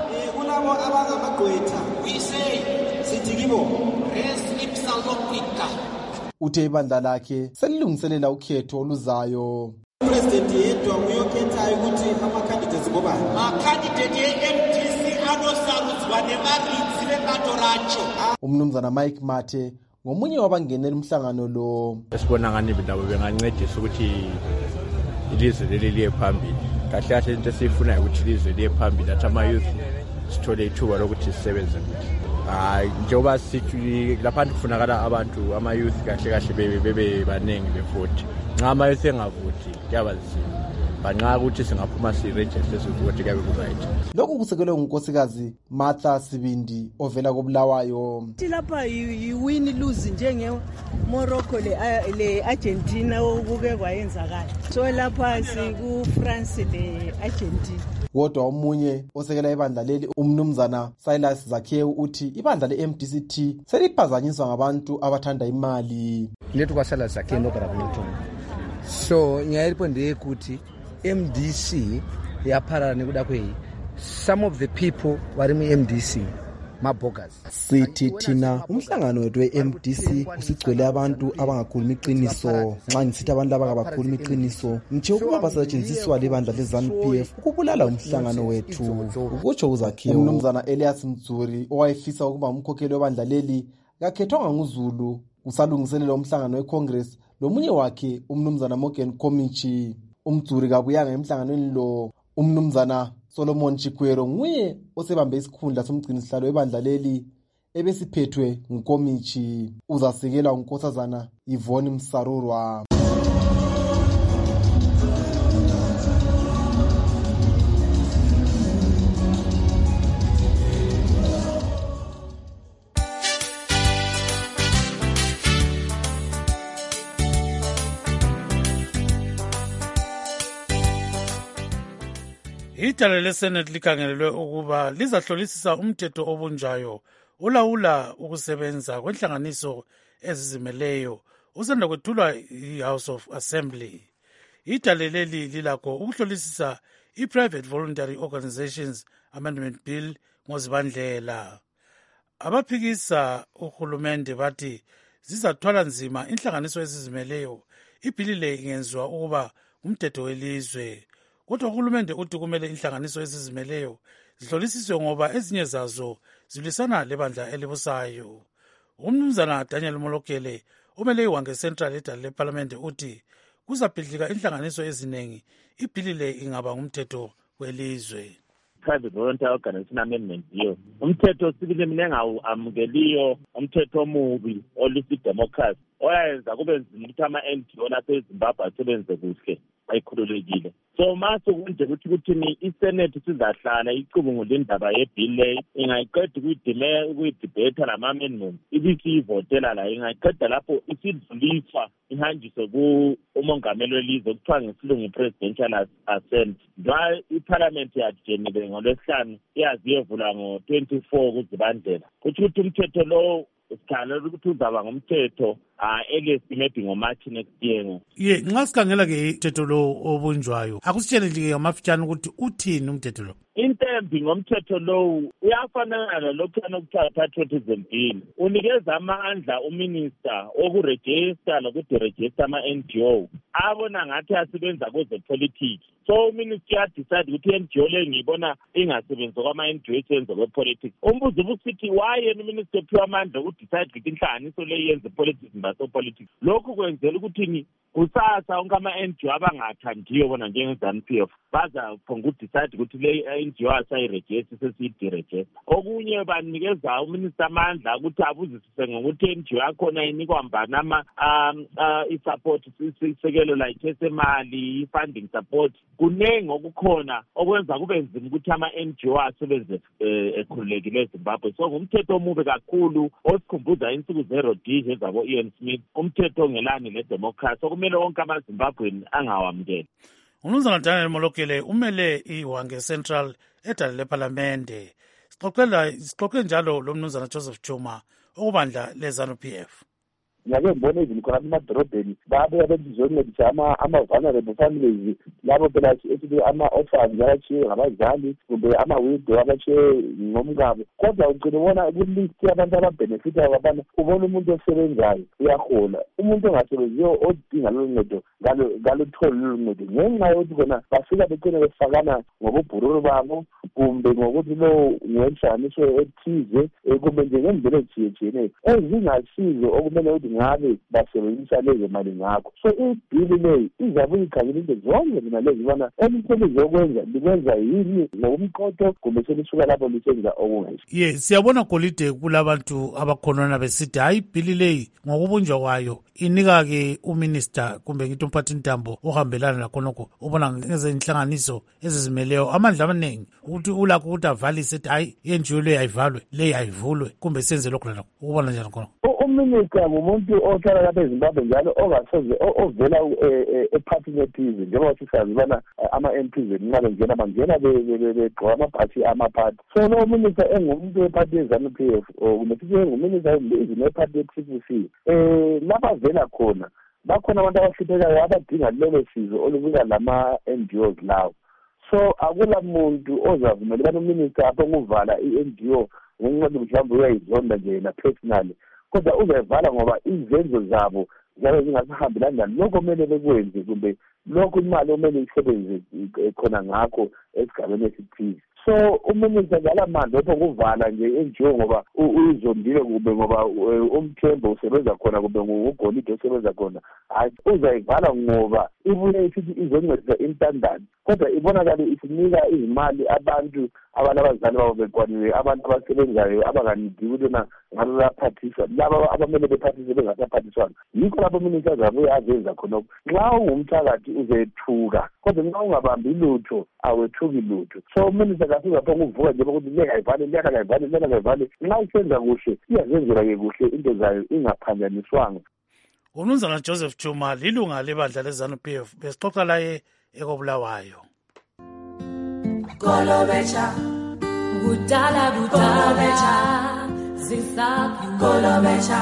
we say, res ipsa loquica. Uthe ibandla lakhe selilungiselela ukhetho oluzayo. President yedwa uyokhethayo ukuthi ama-candidates ngobani. Ma-candidate ye-MTC anosarudzwa nemaridzi vebato racho. Umnumzana Mike Mathe ngomunye wabangenela umhlangano lo. Esibona ngani nabo bengancedisa ukuthi ilizwe leli liye phambili. Kahle kahle into esiyifunayo ukuthi ilizwe liye phambili athi ama-youth sithole ithuba lokuthi sisebenze kuthi. Njengoba sithi lapha kufunakala abantu ama-youth kahle kahle bebe baningi be-40 nxa ma esengavuthi kuyaba nzima banxa ukuthi singaphuma sirejiste sivote kuyabe ku-right. Lokhu kusekelwe ngunkosikazi Martha Sibindi ovela koBulawayo. Lapha yi-win lose njenge-Morocco le-Argentina okuke kwayenzakala. So lapha siku-France le-Argentina. Kodwa omunye osekela ibandla leli umnumzana Silas Zakhewu uthi ibandla le-MDCT seliphazanyiswa ngabantu abathanda imali. Lethu kwaSilas Zakhewu noGrabuleton. So ngiyayipho ndiyekuthi MDC yapharana nekuda kweyi. Some of the people wari mu-MDC mabogas. Sithi thina umhlangano wethu we-MDC usigcwele abantu abangakhuluma iqiniso. Nxa ngisithi abantu abangakhuluma iqiniso ngitsho ukuba basetshenziswa libandla le-ZANU-PF ukubulala umhlangano wethu. Ukutsho uZakhewu. Umnumzana Elias Mzuri owayefisa ukuba umkhokheli webandla leli kakhethwanga nguZulu kusalungiselela umhlangano weCongress lomunye wakhe umnumzana Morgan Komichi. Umzuri kabuyanga emhlanganweni lo. Umnumzana Solomon Chikwero nguye osebambe isikhundla somgcinisihlalo webandla leli ebesiphethwe nguKomichi. Uzasekelwa unkosazana Yvonne Msarurwa. Idala leSenate likhangelelwe ukuba lizahlolisisa umthetho obunjayo ulawula ukusebenza kwenhlanganiso ezizimeleyo usanda kwethulwa i-House of Assembly. Idala leli lilakho ukuhlolisisa i-Private Voluntary Organizations Amendment Bill ngozibandlela. Abaphikisa uhulumende bathi zizathwala nzima inhlanganiso ezizimeleyo. Ibhili le ingenziwa ukuba umthetho welizwe. Kodwa uhulumende uthi kumele inhlanganiso ezizimeleyo zihlolisiswe ngoba ezinye zazo zilisana lebandla elibusayo. Umnumzana Daniel Molokele umele iWange Central edala leParliament uthi kuzabhidlika inhlanganiso eziningi ibhili le ingaba ngumthetho welizwe. Private Voluntary Organization Amendment Bill. Umthetho sibili mina engawamukeliyo umthetho omubi olusidemocracy oyayenza kube nzima ukuthi ama-NGO lapha eZimbabwe asebenze kuhle ayikhululekile. So mase kunje ukuthi iSenate sizahlala icubungule indaba yebill leyo ingayiqeda ukuyidebate lama-amendments ibisiyivotela la ingayiqeda lapho isidluliswa ihanjiswe ku-umongameli welizwe okuthiwa ngesilungu i-presidential assent. Njengoba iparliament yajenile ngoLwesihlanu iyazi iyevula ngo-24 kuZibandlela kutho ukuthi umthetho lo sikhalela ukuthi uzaba ngumthetho maybe ngoMarch next year. Nxa sikhangela ke umthetho lo obunjwayo akusitshele nje ngamafitshane ukuthi uthini umthetho lo. Intembi ngomthetho lo uyafanana lokhana okuthiwa patriotism bill. Unikeza amandla uminister okurejista nokudirejista ama-NGO abona ngathi asebenza kwezepolitiki. So uminister uyadecide ukuthi i-NGO le ngiyibona ingasebenzi kwama-NGO esenze kwepolitiki. Umbuzo ubusithi waye uminister ophiwa amandla ukudecide ukuthi inhlanganiso le yenze politics mbasopolitiki. Lokhu kwenzela ukuthi kusasa onke ama-NGO abangathandiyo bona njenge-ZANU-PF bazaphonga ukudecide ukuthi le NGO asayirejista sesiyidirejista. Okunye banikeza uminister amandla ukuthi abuzisise ngokuthi i-NGO yakhona inikwa mbani i-support isekelo like esemali i-funding support. Kunengi okukhona okwenza kube nzima ukuthi ama-NGO asebenze ekhululekile eZimbabwe. So ngumthetho omubi kakhulu osikhumbuza insuku ze-Rhodesia ezabo-Ian Smith, umthetho ongelani le-democracy okumele wonke amaZimbabweni angawamukeli. Umnumzana Daniel Molokele umele iWange Central edala leParlamente. Sixoxe njalo lo mnumzana Joseph Chuma okubandla le-ZANU-PF. Ngake ngibone izini khona emadorobheni babuya bezizoncedisa ama-vulnerable families labo phela esithi ama-orphans abatshiye ngabazali kumbe ama-widow abatshiye ngomkabo. Kodwa ugcina ubona kulist yabantu ababhenefithayo babana ubona umuntu osebenzayo uyahola, umuntu ongasebenziyo odinga lolu ncedo ngalutholi lolu ncedo ngenxa yokuthi khona bafika begcine befakana ngobubhururu babo kumbe ngokuthi lo ngenhlanganiso ethize kumbe nje ngendlela ezitshiyetshiyeneyo ezingasizo okumele ukuthi ngabe basebenzisa lezo mali ngakho. So ibhili leyi izabe ikhangela into zonke zina lezi ubana elizokwenza likwenza yini ngokumqotho kumbe selisuka lapho lisenza okungayiso. Siyabona Golide kulabantu abakhonona besithi hayi ibhili leyi ngokubunjwa kwayo inika-ke uminister kumbe ngithi umphathintambo ohambelana lakhonokho ubona ngezenhlanganiso ezizimeleyo amandla amaningi ukuthi ulakho ukuthi avalise ethi hayi i-NGO leyi ayivalwe leyi ayivulwe kumbe senze lokhu lalokho. Ukubona njani khonokho? Uminister ngumuntu ohlala lapha eZimbabwe njalo ongasoze ovela ephathini ethize njengoba sisazi ubana ama-MPs nxa bengena bangena begqoka amabhathi amaphathi. So lo minister engumuntu wephathi ye-ZANU-PF nesithi enguminister nephathi ye-TPC lapha avela khona bakhona abantu abahluphekayo abadinga lelo sizo olubuya lama-NGOs lawo. So akula muntu ozavumela ubana uminister apho ukuvala i-NGO ngenxa mhlawumbe uyayizonda nje yena personally, kodwa uzayivala ngoba izenzo zabo zabe zingasahambelani lokho kumele bekwenze kumbe lokho imali omele isebenze khona ngakho esigabeni esithize. So uminister ngalamandla opho kuvala nje i-NGO ngoba uyizondile kumbe ngoba umthembo usebenza khona kumbe ngugolide usebenza khona. Hayi, uzayivala ngoba ibuye isithi izoncedisa intandane, kodwa ibonakale isinika izimali abantu abazali babo bekwaniwe, abantu abasebenzayo abanganidi ukuthi ngabe bayaphathiswa, laba abamele bephathiswe bengasaphathiswanga. Yikho lapho uminister azabuye azenza khonokho. Nxa ungumthakathi uzethuka, kodwa nxa ungabambi lutho awethuki lutho. So uminister kasizapho ukuvuka nje ukuthi le ayivale, lena kayivale, lena kayivale. Nxa isenza kuhle iyazenzela-ke kuhle into zayo ingaphanjaniswanga. Umnumzana Joseph Chuma lilunga lebandla le-ZANU-PF besixoxa laye ekobulawayo. Kolobecha kudala kolobecha zisaphi kolobecha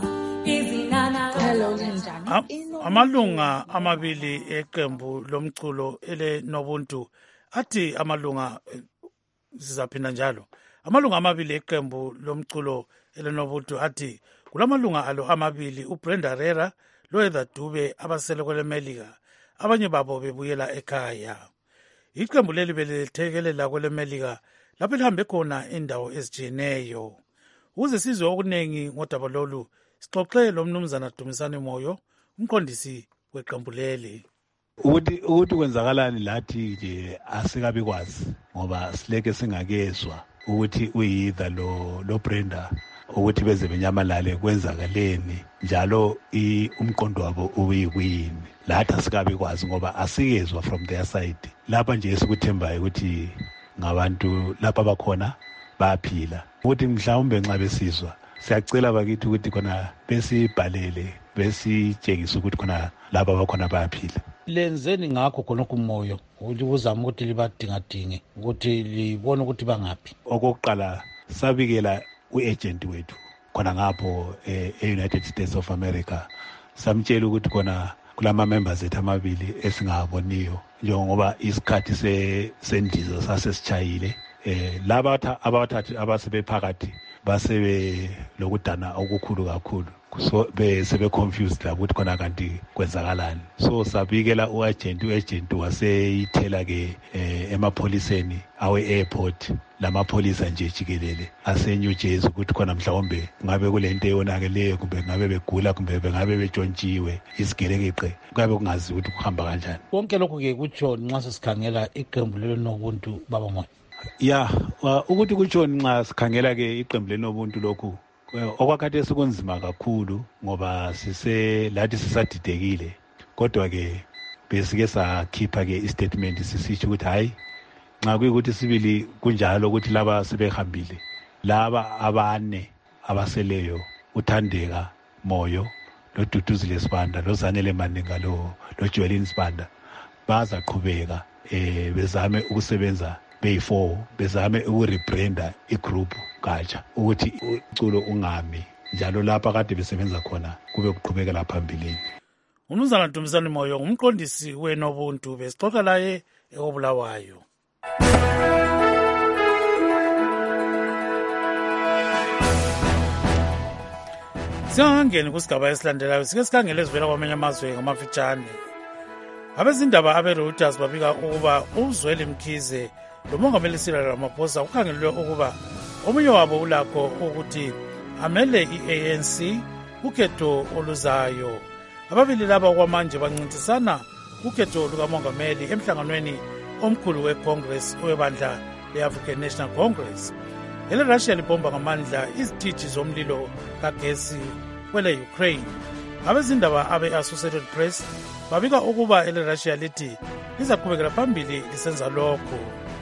izinana. Hello njani? Amalunga amabili eqembu lomculo eleNobuntu athi amalunga sizaphinda njalo. Amalunga amabili eqembu lomculo eleNobuntu athi kulamalunga alo amabili uBrenda Rera loEther Dube abasele kweleMelika, abanye babo bebuyela ekhaya. Iqembu leli belithekelela kweleMelika lapho lihambe khona indawo ezijiyeneyo. Ukuze sizwe okunengi ngodaba lolu sixoxe lo mnumzana Dumisani Moyo, umqondisi weqembu leli. Ukuthi kwenzakalani lathi nje asikabi kwazi ngoba sileke singakezwa ukuthi uyidha lo Brenda ukuthi beze benyamalale kwenzakaleni njalo umqondo wabo uyikuyini. Lathi asikabi kwazi ngoba asikezwa from their side. Lapha nje esikuthembayo ukuthi ngabantu lapha bakhona baphila. Ukuthi mhlawumbe nxa besizwa siyacela bakithi ukuthi khona besibhalele besitshengisa ukuthi khona lapha bakhona bayaphila. Lenzeni ngakho khonokho umoyo ukuthi uzama ukuthi libadingadinge ukuthi libone ukuthi bangaphi. Okokuqala sabikela u-agent wethu khona ngapho e-United States of America, samtshela ukuthi khona kulama members ethu amabili esingaboniyo njengoba isikhathi sendizo sasesitshayile. Laba abathathu abasebephakathi basebe lokudana okukhulu kakhulu, so sebe confused la ukuthi khona kanti kwenzakalani. So sabikela u-agent waseyithela ke emapholiseni awe-airport lamapholisa nje jikelele ase-New Jersey ukuthi khona mhlawumbe ngabe kulento eyonakeleyo kumbe ngabe begula kumbe bengabe betshontshiwe isigelekeqe kuyabe kungazi ukuthi kuhamba kanjani. Konke lokhu-ke kutsho nxa sesikhangela iqembu leNobuntu baba Moyo. Ya, ukuthi kutshoni nxa sikhangela-ke iqembu leNobuntu lokhu okwakhathi sekunzima kakhulu ngoba lathi sisadidekile, kodwa-ke besike sakhipha-ke istatement sisitsho ukuthi hayi nxa kuyikuthi sibili kunjalo ukuthi laba sebehambile, laba abane abaseleyo uThandeka Moyo loDuduzile Sibanda loZanele Mandinga loJoelin Sibanda bazaqhubeka bezame ukusebenza beyi-4 bezame ukurebranda igroup katsha ukuthi uculo ungami njalo lapha kade besebenza khona kube kuqhubekela phambili. Umnumzana Dumisani Moyo ngumqondisi weNobuntu besixoxa laye ekobulawayo. Singangeni kusigaba esilandelayo sike sikhangele ezivela kwamanye amazwe ngamafitshane. Abezindaba abe-Reuters babika ukuba uZweli Mkhize lomongameli Cyril Ramaphosa ukhangelelwe ukuba omunye wabo ulakho ukuthi amele i-ANC kukhetho oluzayo. Ababili laba kwamanje bancintisana kukhetho lukamongameli emhlanganweni omkhulu weCongress webandla le-African National Congress. EleRussia libhomba ngamandla izithithi zomlilo kagesi kwele-Ukraine. Abezindaba abe-Associated Press babika ukuba eleRussia lithi lizaqhubekela phambili lisenza lokho.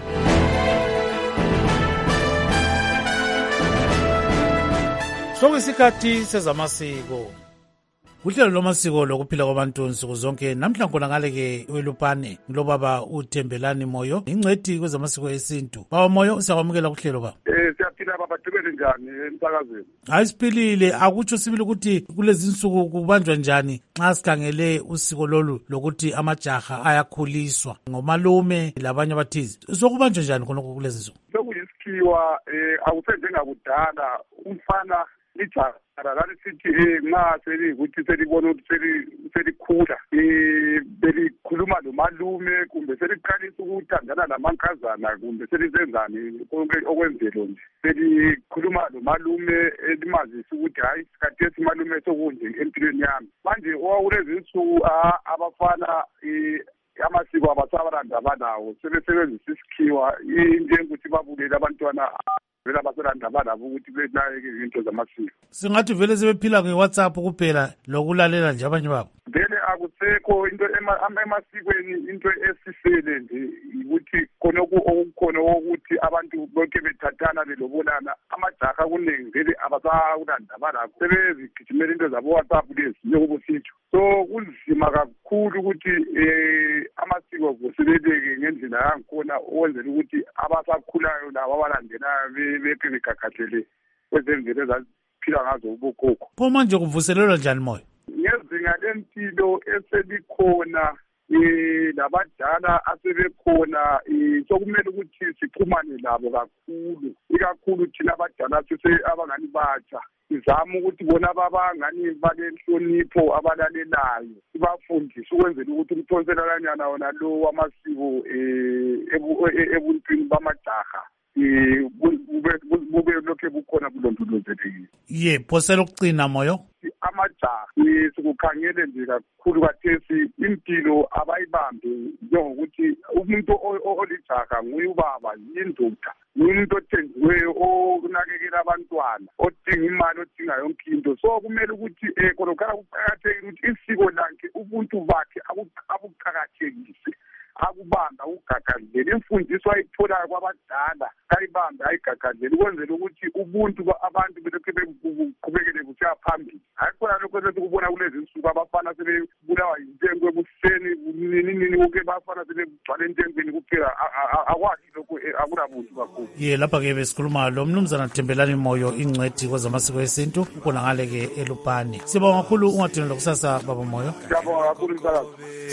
Sokuyisikhathi sezamasiko. Uhlelo lwamasiko lokuphila kwabantu nsuku zonke namhla khonakale-ke welupane ngilobaba uThembelani Moyo ingcwethi kwezamasiko esintu. Baba Moyo siyakwamukela kuhlelo baba. Siyaphila baba, tibele njani emsakazweni? Hayi siphilile, akutsho sibili ukuthi kulezi insuku kubanjwa njani nxa sikhangele usiko lolu lokuthi amajaha ayakhuliswa ngomalume labanye abathizi. Sokubanjwa njani khonokho kulezi insuku? Sokuyisikhiwa akusenzengakudala umfana lijaha sithi nxa selikuthi selibona ukuthi selikhula belikhuluma lomalume kumbe seliqalisa ukuthandana lamankazana kumbe selizenzani okwenzelo nje selikhuluma lomalume elimazisa ukuthi hayi khathesi malume sokunje empilweni yami. Manje kulezi insuku abafana amasiko abasabalanda banawo sebesebenzisa isikhiwa njengokuthi babulele abantwana vele abaselanda balabo ukuthi benake izinto zamasiko. Singathi vele sebephila nge-WhatsApp kuphela lokulalela nje abanye babo. Vele akusekho into emasikweni, into esisele nje ukuthi khonokho okukhona ukuthi abantu bonke bethathana belobolana. Amajaha kuningi vele abasakulanda balabo sebezigijimela into zabo-WhatsApp lezi njengobusitsho. So kunzima kakhulu ukuthi amasiko kuseleleke ngendlela yangikhona ukwenzela ukuthi abasakhulayo labo abalandelayo beke begagathele kwezemvelo ezaphila ngazo ubokhokho. Pho manje kuvuselelwa njani moyo? Ngezinga lempilo eselikhona labadala asebekhona sokumele ukuthi sixhumane labo kakhulu, ikakhulu thina abadala abangani batsha sizama ukuthi bona babangani balenhlonipho abalalelayo sibafundise ukwenzela ukuthi umthonselelanyana wona lo wamasiko ebuntwini bamajaha bube lokhe bukhona bulondolozekile. Phosela ukucina moyo. Amajaha sikukhangele nje kakhulu kathesi impilo abayibambe njengokuthi umuntu olijaha nguye ubaba, yindoda, umuntu othenjiweyo onakekela abantwana, odinga imali, odinga yonke into. So kumele ukuthi khonokhala kuqakathekile ukuthi isiko lakhe ubuntu bakhe abuqakathekise, akubamba ukugagadlela. Imfundiso ayitholayo kwabadala ayibambe ayigagadlela ukwenzela ukuthi ubuntu abantu belokhe beqhubekele kusiya phambili. Hayi khona lokho sesikubona kulezi insuku abafana sebebulawa yintengo ebuseni nini uke bafana sebegcwala entengweni kuphela akwazi lokho akunabuntu kakhulu. Lapha-ke besikhuluma lo mnumzana Thembelani Moyo ingcwethi kwezamasiko esintu ukhonakale-ke elupane. Sibonga kakhulu ungadinela kusasa baba Moyo. Siyabonga kakhulu msakazi.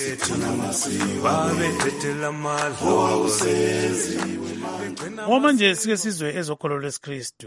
Manje sike sizwe ezokholo lwesikristu.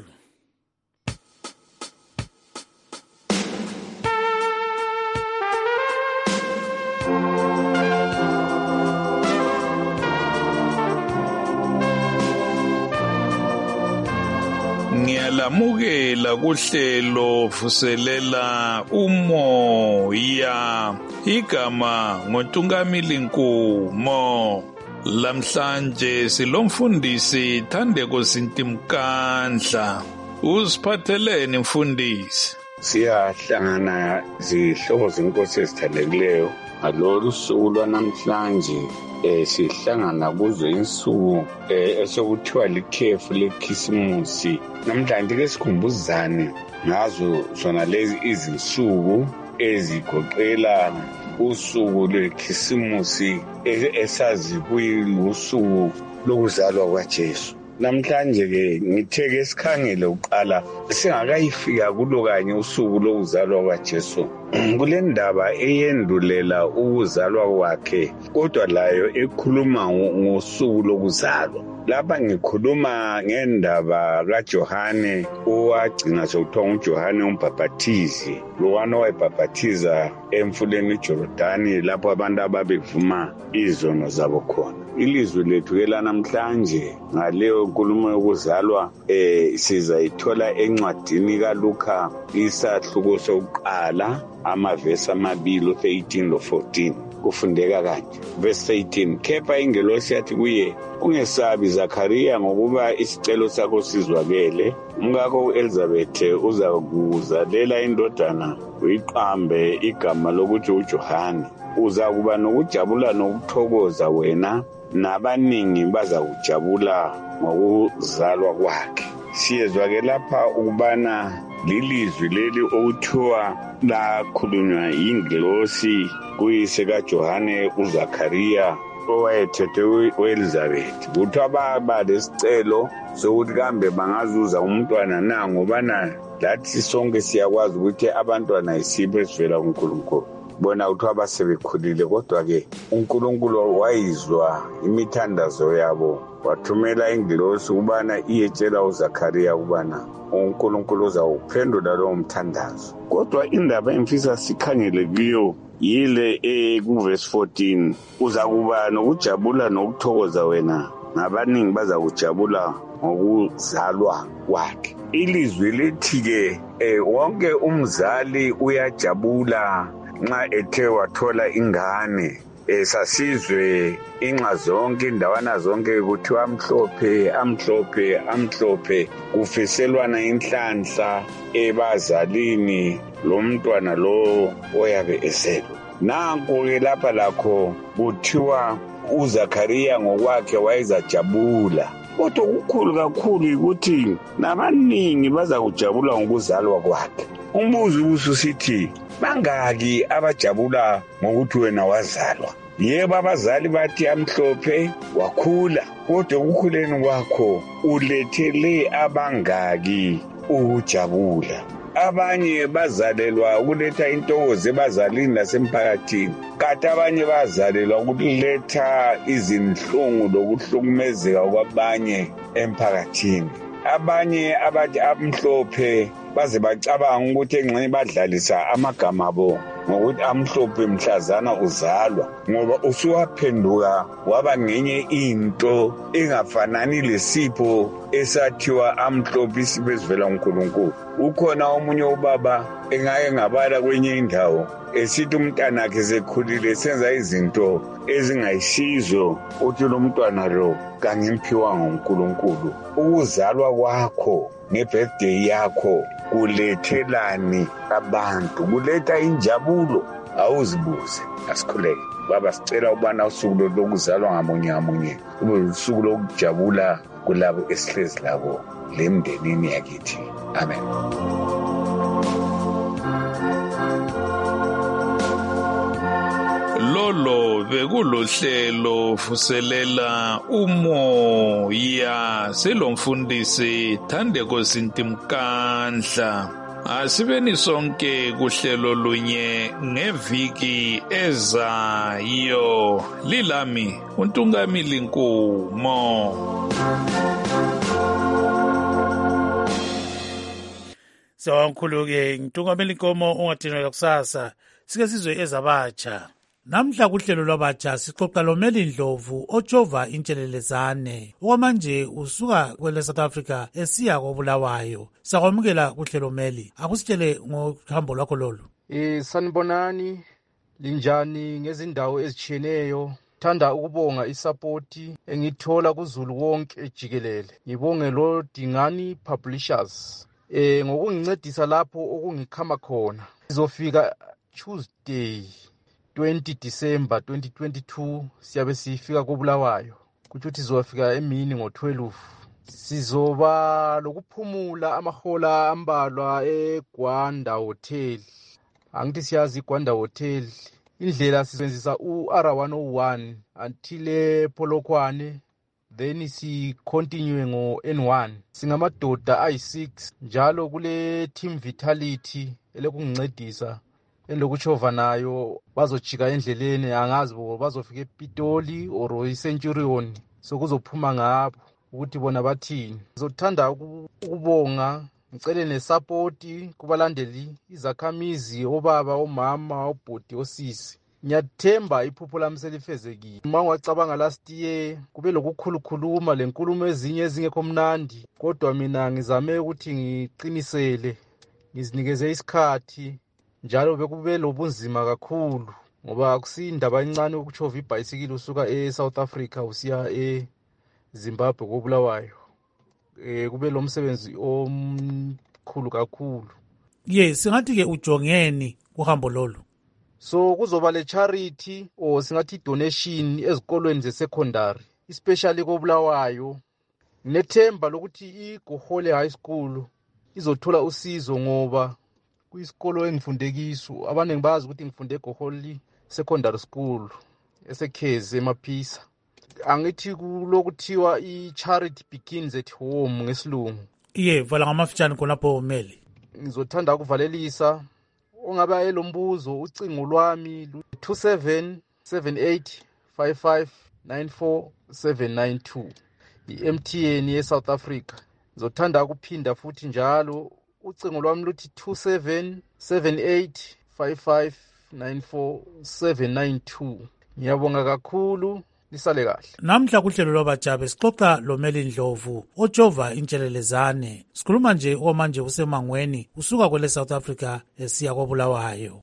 Ngiyalamukela kuhlelo vuselela umoya, igama ngoNtungamili Nkumo. Lamhlanje silomfundisi Thandeko Sintimkandla. Usiphatheleni mfundisi? Siyahlangana zihlobo zenkosi ezithandekileyo ngalolu suku lwanamhlanje. Sihlangana kuzo insuku esokuthiwa likhefu lekhisimusi. Namhlanje ke sikhumbuzane ngazo zona lezi izinsuku ezigoqela usuku lwekhisimusi esazi kuyusuku lokuzalwa kwaJesu. Namhlanje ke ngithe ke sikhangele uqala singakayifika kulo kanye usuku lokuzalwa kwaJesu. Kule ndaba eyendulela ukuzalwa kwakhe kodwa layo ekhuluma ngosuku lokuzalwa. Lapha ngikhuluma ngendaba kaJohane owagcina sokuthiwa nguJohane umbhaphathizi, lowana owayebhaphathiza emfuleni uJorodani lapho abantu ababevuma izono zabo khona. ilizwi lethu ke lanamhlanje ngaleyo nkulumo yokuzalwa sizayithola encwadini kaLuka isahluko sokuqala amavesi 2 13 lo 14 kufundeka kanje. Verse 18, kepha ingelosi yathi kuye, ungesabi Zakhariya, ngokuba isicelo sakho sizwakele. Umkakho uElizabeth uza kuzalela indodana, uyiqambe igama lokuthi uJohane. Uza kuba nokujabula nokuthokoza wena, nabaningi baza kujabula ngokuzalwa kwakhe. Siyezwa ke lapha ukubana lilizwi leli okuthiwa lakhulunywa yingelosi kuyise kaJohane uZakhariya owayethethe uElizabeth. Kuthiwa baba lesicelo sokuthi kambe bangazuza umntwana na, ngobana lathi sonke siyakwazi ukuthi abantwana isipho esivela kuNkulunkulu. Bona kuthiwa basebekhulile, kodwa-ke uNkulunkulu wayizwa imithandazo yabo, wathumela ingelosi ukubana iyetshela uZakhariya ukubana uNkulunkulu uzawuphendula lowo mthandazo. Kodwa indaba engifisa sikhangele kuyo yile kuverse 14, uza kuba nokujabula nokuthokoza wena, nabaningi baza kujabula ngokuzalwa kwakhe. Ilizwi lithi-ke wonke umzali uyajabula nxa ethe wathola ingane. Sasizwe inxa zonke indawana zonke kuthiwa amhlophe amhlophe amhlophe, kufiselwana inhlanhla ebazalini lomntwana lo oyabe eselwe. Nanku-ke lapha lakho kuthiwa uZakhariya ngokwakhe wayezajabula, kodwa kukhulu kakhulu ukuthi nabaningi baza kujabula ngokuzalwa kwakhe. Umbuzo ubususithi, bangaki abajabula ngokuthi wena wazalwa? Yebo, abazali bathi amhlophe wakhula, kodwa ukukhuleni kwakho ulethele abangaki ukujabula? Abanye bazalelwa ukuletha intokozo ebazalini nasemphakathini, kanti abanye bazalelwa ukuletha izinhlungu lokuhlukumezeka kwabanye emphakathini. Abanye abathi amhlophe baze bacabanga ukuthi engxenye badlalisa amagama abo ngokuthi amhlophe mhlazana uzalwa, ngoba usuwaphenduka waba ngenye into engafanani lesipho esathiwa amhlophe, isipho esivela kuNkulunkulu. Ukhona omunye ubaba engake ngabala kwenye indawo esithi umntanakhe sekhulile senza izinto ezingayisizo, uthi lo mntwana lo kangimphiwa nguNkulunkulu. Ukuzalwa kwakho ngebirthday yakho kulethelani abantu? Kuletha injabulo? Awuzibuze. Asikhuleke baba, sicela ubana usuku lokuzalwa ngamunye ngamunye kube usuku lokujabula kulabo esihlezi labo lemndenini yakithi. Amen. Lolo bekulohlelo vuselela umoya selomfundisi Thandeko Sintimkandla. Asibeni sonke kuhlelo lunye ngeviki ezayo. Lilami uNtungamili Nkumo. Sawamkhulu-ke uNtungamili Nkomo, ungadinelwa kusasa. Sike sizwe ezabatsha. Namhla kuhlelo lwabatsha sixoxa loMeli Ndlovu ojova intshelelezane. Okwamanje usuka kwele South Africa esiya koBulawayo. Sakwamukela kuhlelo Meli. Akusitshele ngohambo lwakho lolu. Sanibonani, linjani ngezindawo ezitshiyeneyo. Thanda ukubonga isapoti engithola kuZulu wonke jikelele. Ngibonge lo Dingani Publishers ngokungincedisa lapho okungikhama khona. Sizofika Tuesday 20 December 2022 siyabe sifika koBulawayo. Kuthi sizofika emini ngo12. Sizoba lokuphumula amahola ambalwa eGwanda Hotel. Angithi siyazi iGwanda Hotel. Indlela sisebenzisa uR101 until Polokwane, then si continue ngo N1. Singamadoda ayi6 njalo kule team vitality elekungincedisa elokuchova nayo. Bazojika endleleni, angazi bo bazofika ePitoli or iCenturion, sokuzophuma ngapho ukuthi bona bathini. Ngizothanda ukubonga, ngicele nesupport kubalandeli, izakhamizi, obaba, omama, obhoti, osisi. Ngiyathemba iphupho lami selifezekile. Uma ngicabanga last year kube lokukhulukhuluma lenkulumo ezinye ezingekho mnandi, kodwa mina ngizame ukuthi ngiqinisele, ngizinikeze isikhathi, njalo bekube lobunzima kakhulu ngoba akusindaba encane ukuchova ibhayisikili usuka eSouth Africa usiya eZimbabwe koBulawayo. Kube lo msebenzi omkhulu kakhulu. Yes, singathi ke ujongeni kuhambo lolu. So kuzoba le charity or singathi donation ezikolweni ze-secondary, especially koBulawayo. Nginethemba lokuthi iGohole High School izothola usizo ngoba kuyisikolo engifunde kiso. Abaningi bazi ukuthi ngifunde eGohole Secondary School esekhezi eMaphisa. Angithi kulokuthiwa i-charity begins at home ngesilungu. Vala ngamafitshane khonapho Meli. Ngizothanda ukuvalelisa ongaba elombuzo ucingo lwami 277855947992 i-MTN ye-South Africa. Ngizothanda ukuphinda futhi njalo ucingo lwami luthi 277855947992. Ngiyabonga kakhulu, lisale kahle. Namhla kuhlelo lwabajabe sixoxa loMeli Ndlovu ojova intshelelezane. Sikhuluma nje omanje usemangweni usuka kwele South Africa esiya koBulawayo.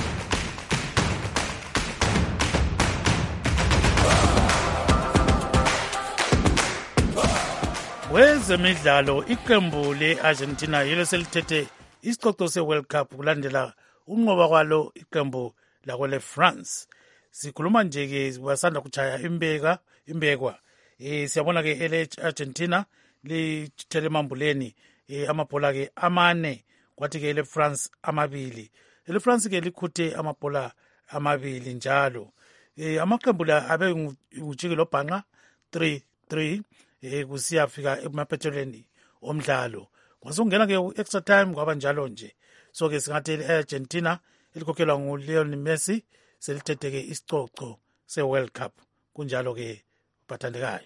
Wezemidlalo iqembu le-Argentina yilo selithethe isicoco se-World Cup kulandela unqoba kwalo iqembu lakwele France. Sikhuluma nje ke basanda kuchaya imbekwa. Siyabona ke ele-Argentina lithele emambuleni amabhola ke amane, kwathi ke ele-France amabili. Ele-France ke likhuthe amabhola amabili njalo. Amaqembu la abe ngujikelo bhanqa 3-3 kusiyafika emaphethelweni omdlalo. Kwasungena ke extra time kwaba njalo nje. So ke singathi ele-Argentina elikhokhelwa nguLionel Messi selithethe ke isicoco se-World Cup. Kunjalo ke bathandekayo.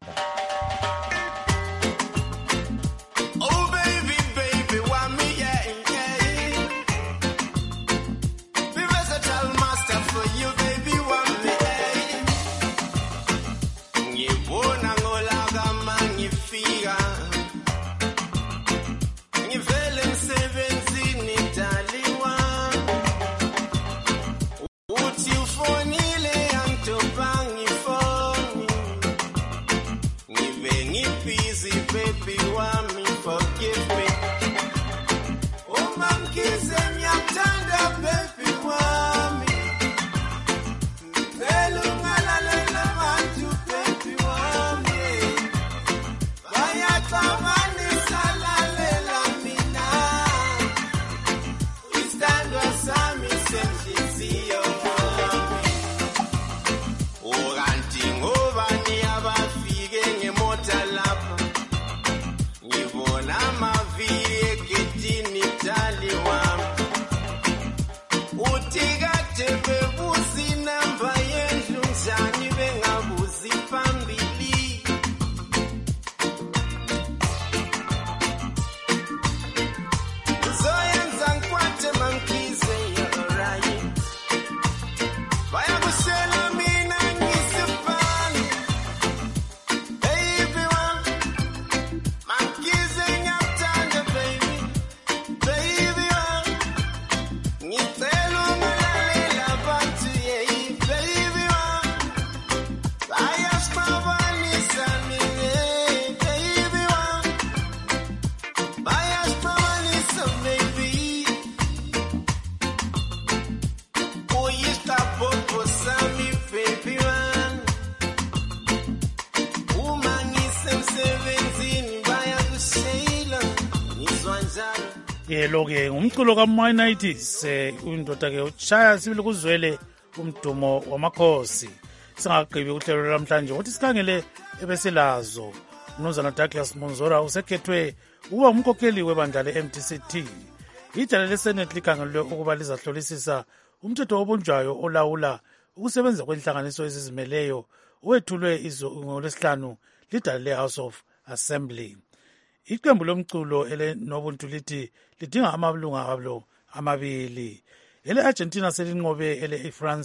Lo-ke ngumculo kaMinites indoda ke ushaya sibili kuzwele umdumo wamakhosi. Singaqhibi uhlelo lamhlanje ukuthi sikhangele ebeselazo. Mnumzana Douglas Monzora usekhethwe ukuba umkhokheli webandla le-MDCT. Ijala leSenate likhangelwe ukuba lizahlolisisa umthetho obunjwayo olawula ukusebenza kwenhlanganiso ezizimeleyo owethulwe ngolwesihlanu lidala le-House of Assembly. Iqembu lomculo elenobuntu lithi lidinga amalunga alo amabili. Ele-Argentina selinqobe ele-France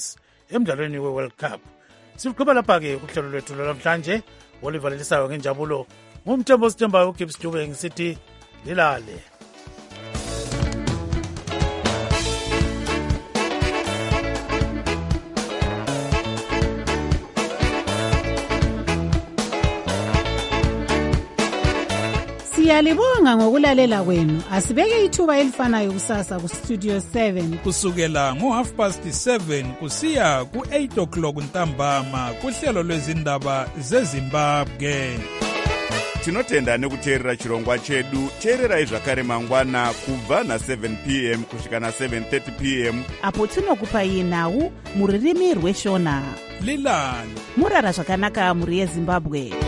emdlalweni we-World Cup. Siluqhuba lapha-ke uhlelo lwethu lwanamhlanje olivalelisayo ngenjabulo ngumthembo sithembayo uGibbs Dube ngisithi lilale. Siyalibonga ngokulalela kwenu. Asibeke ithuba elifanayo kusasa ku Studio 7 kusukela ngo7:30 kusiya ku8 o'clock ntambama kuhlelo lwezindaba zeZimbabwe. Tinotenda nekuteerera chirongwa chedu. Teererai zvakare mangwana kubva na7 p.m. kusvika na7:30 p.m. apo tinokupai nhau muririmi rweshona. Lilani murara zvakanaka muri yeZimbabwe.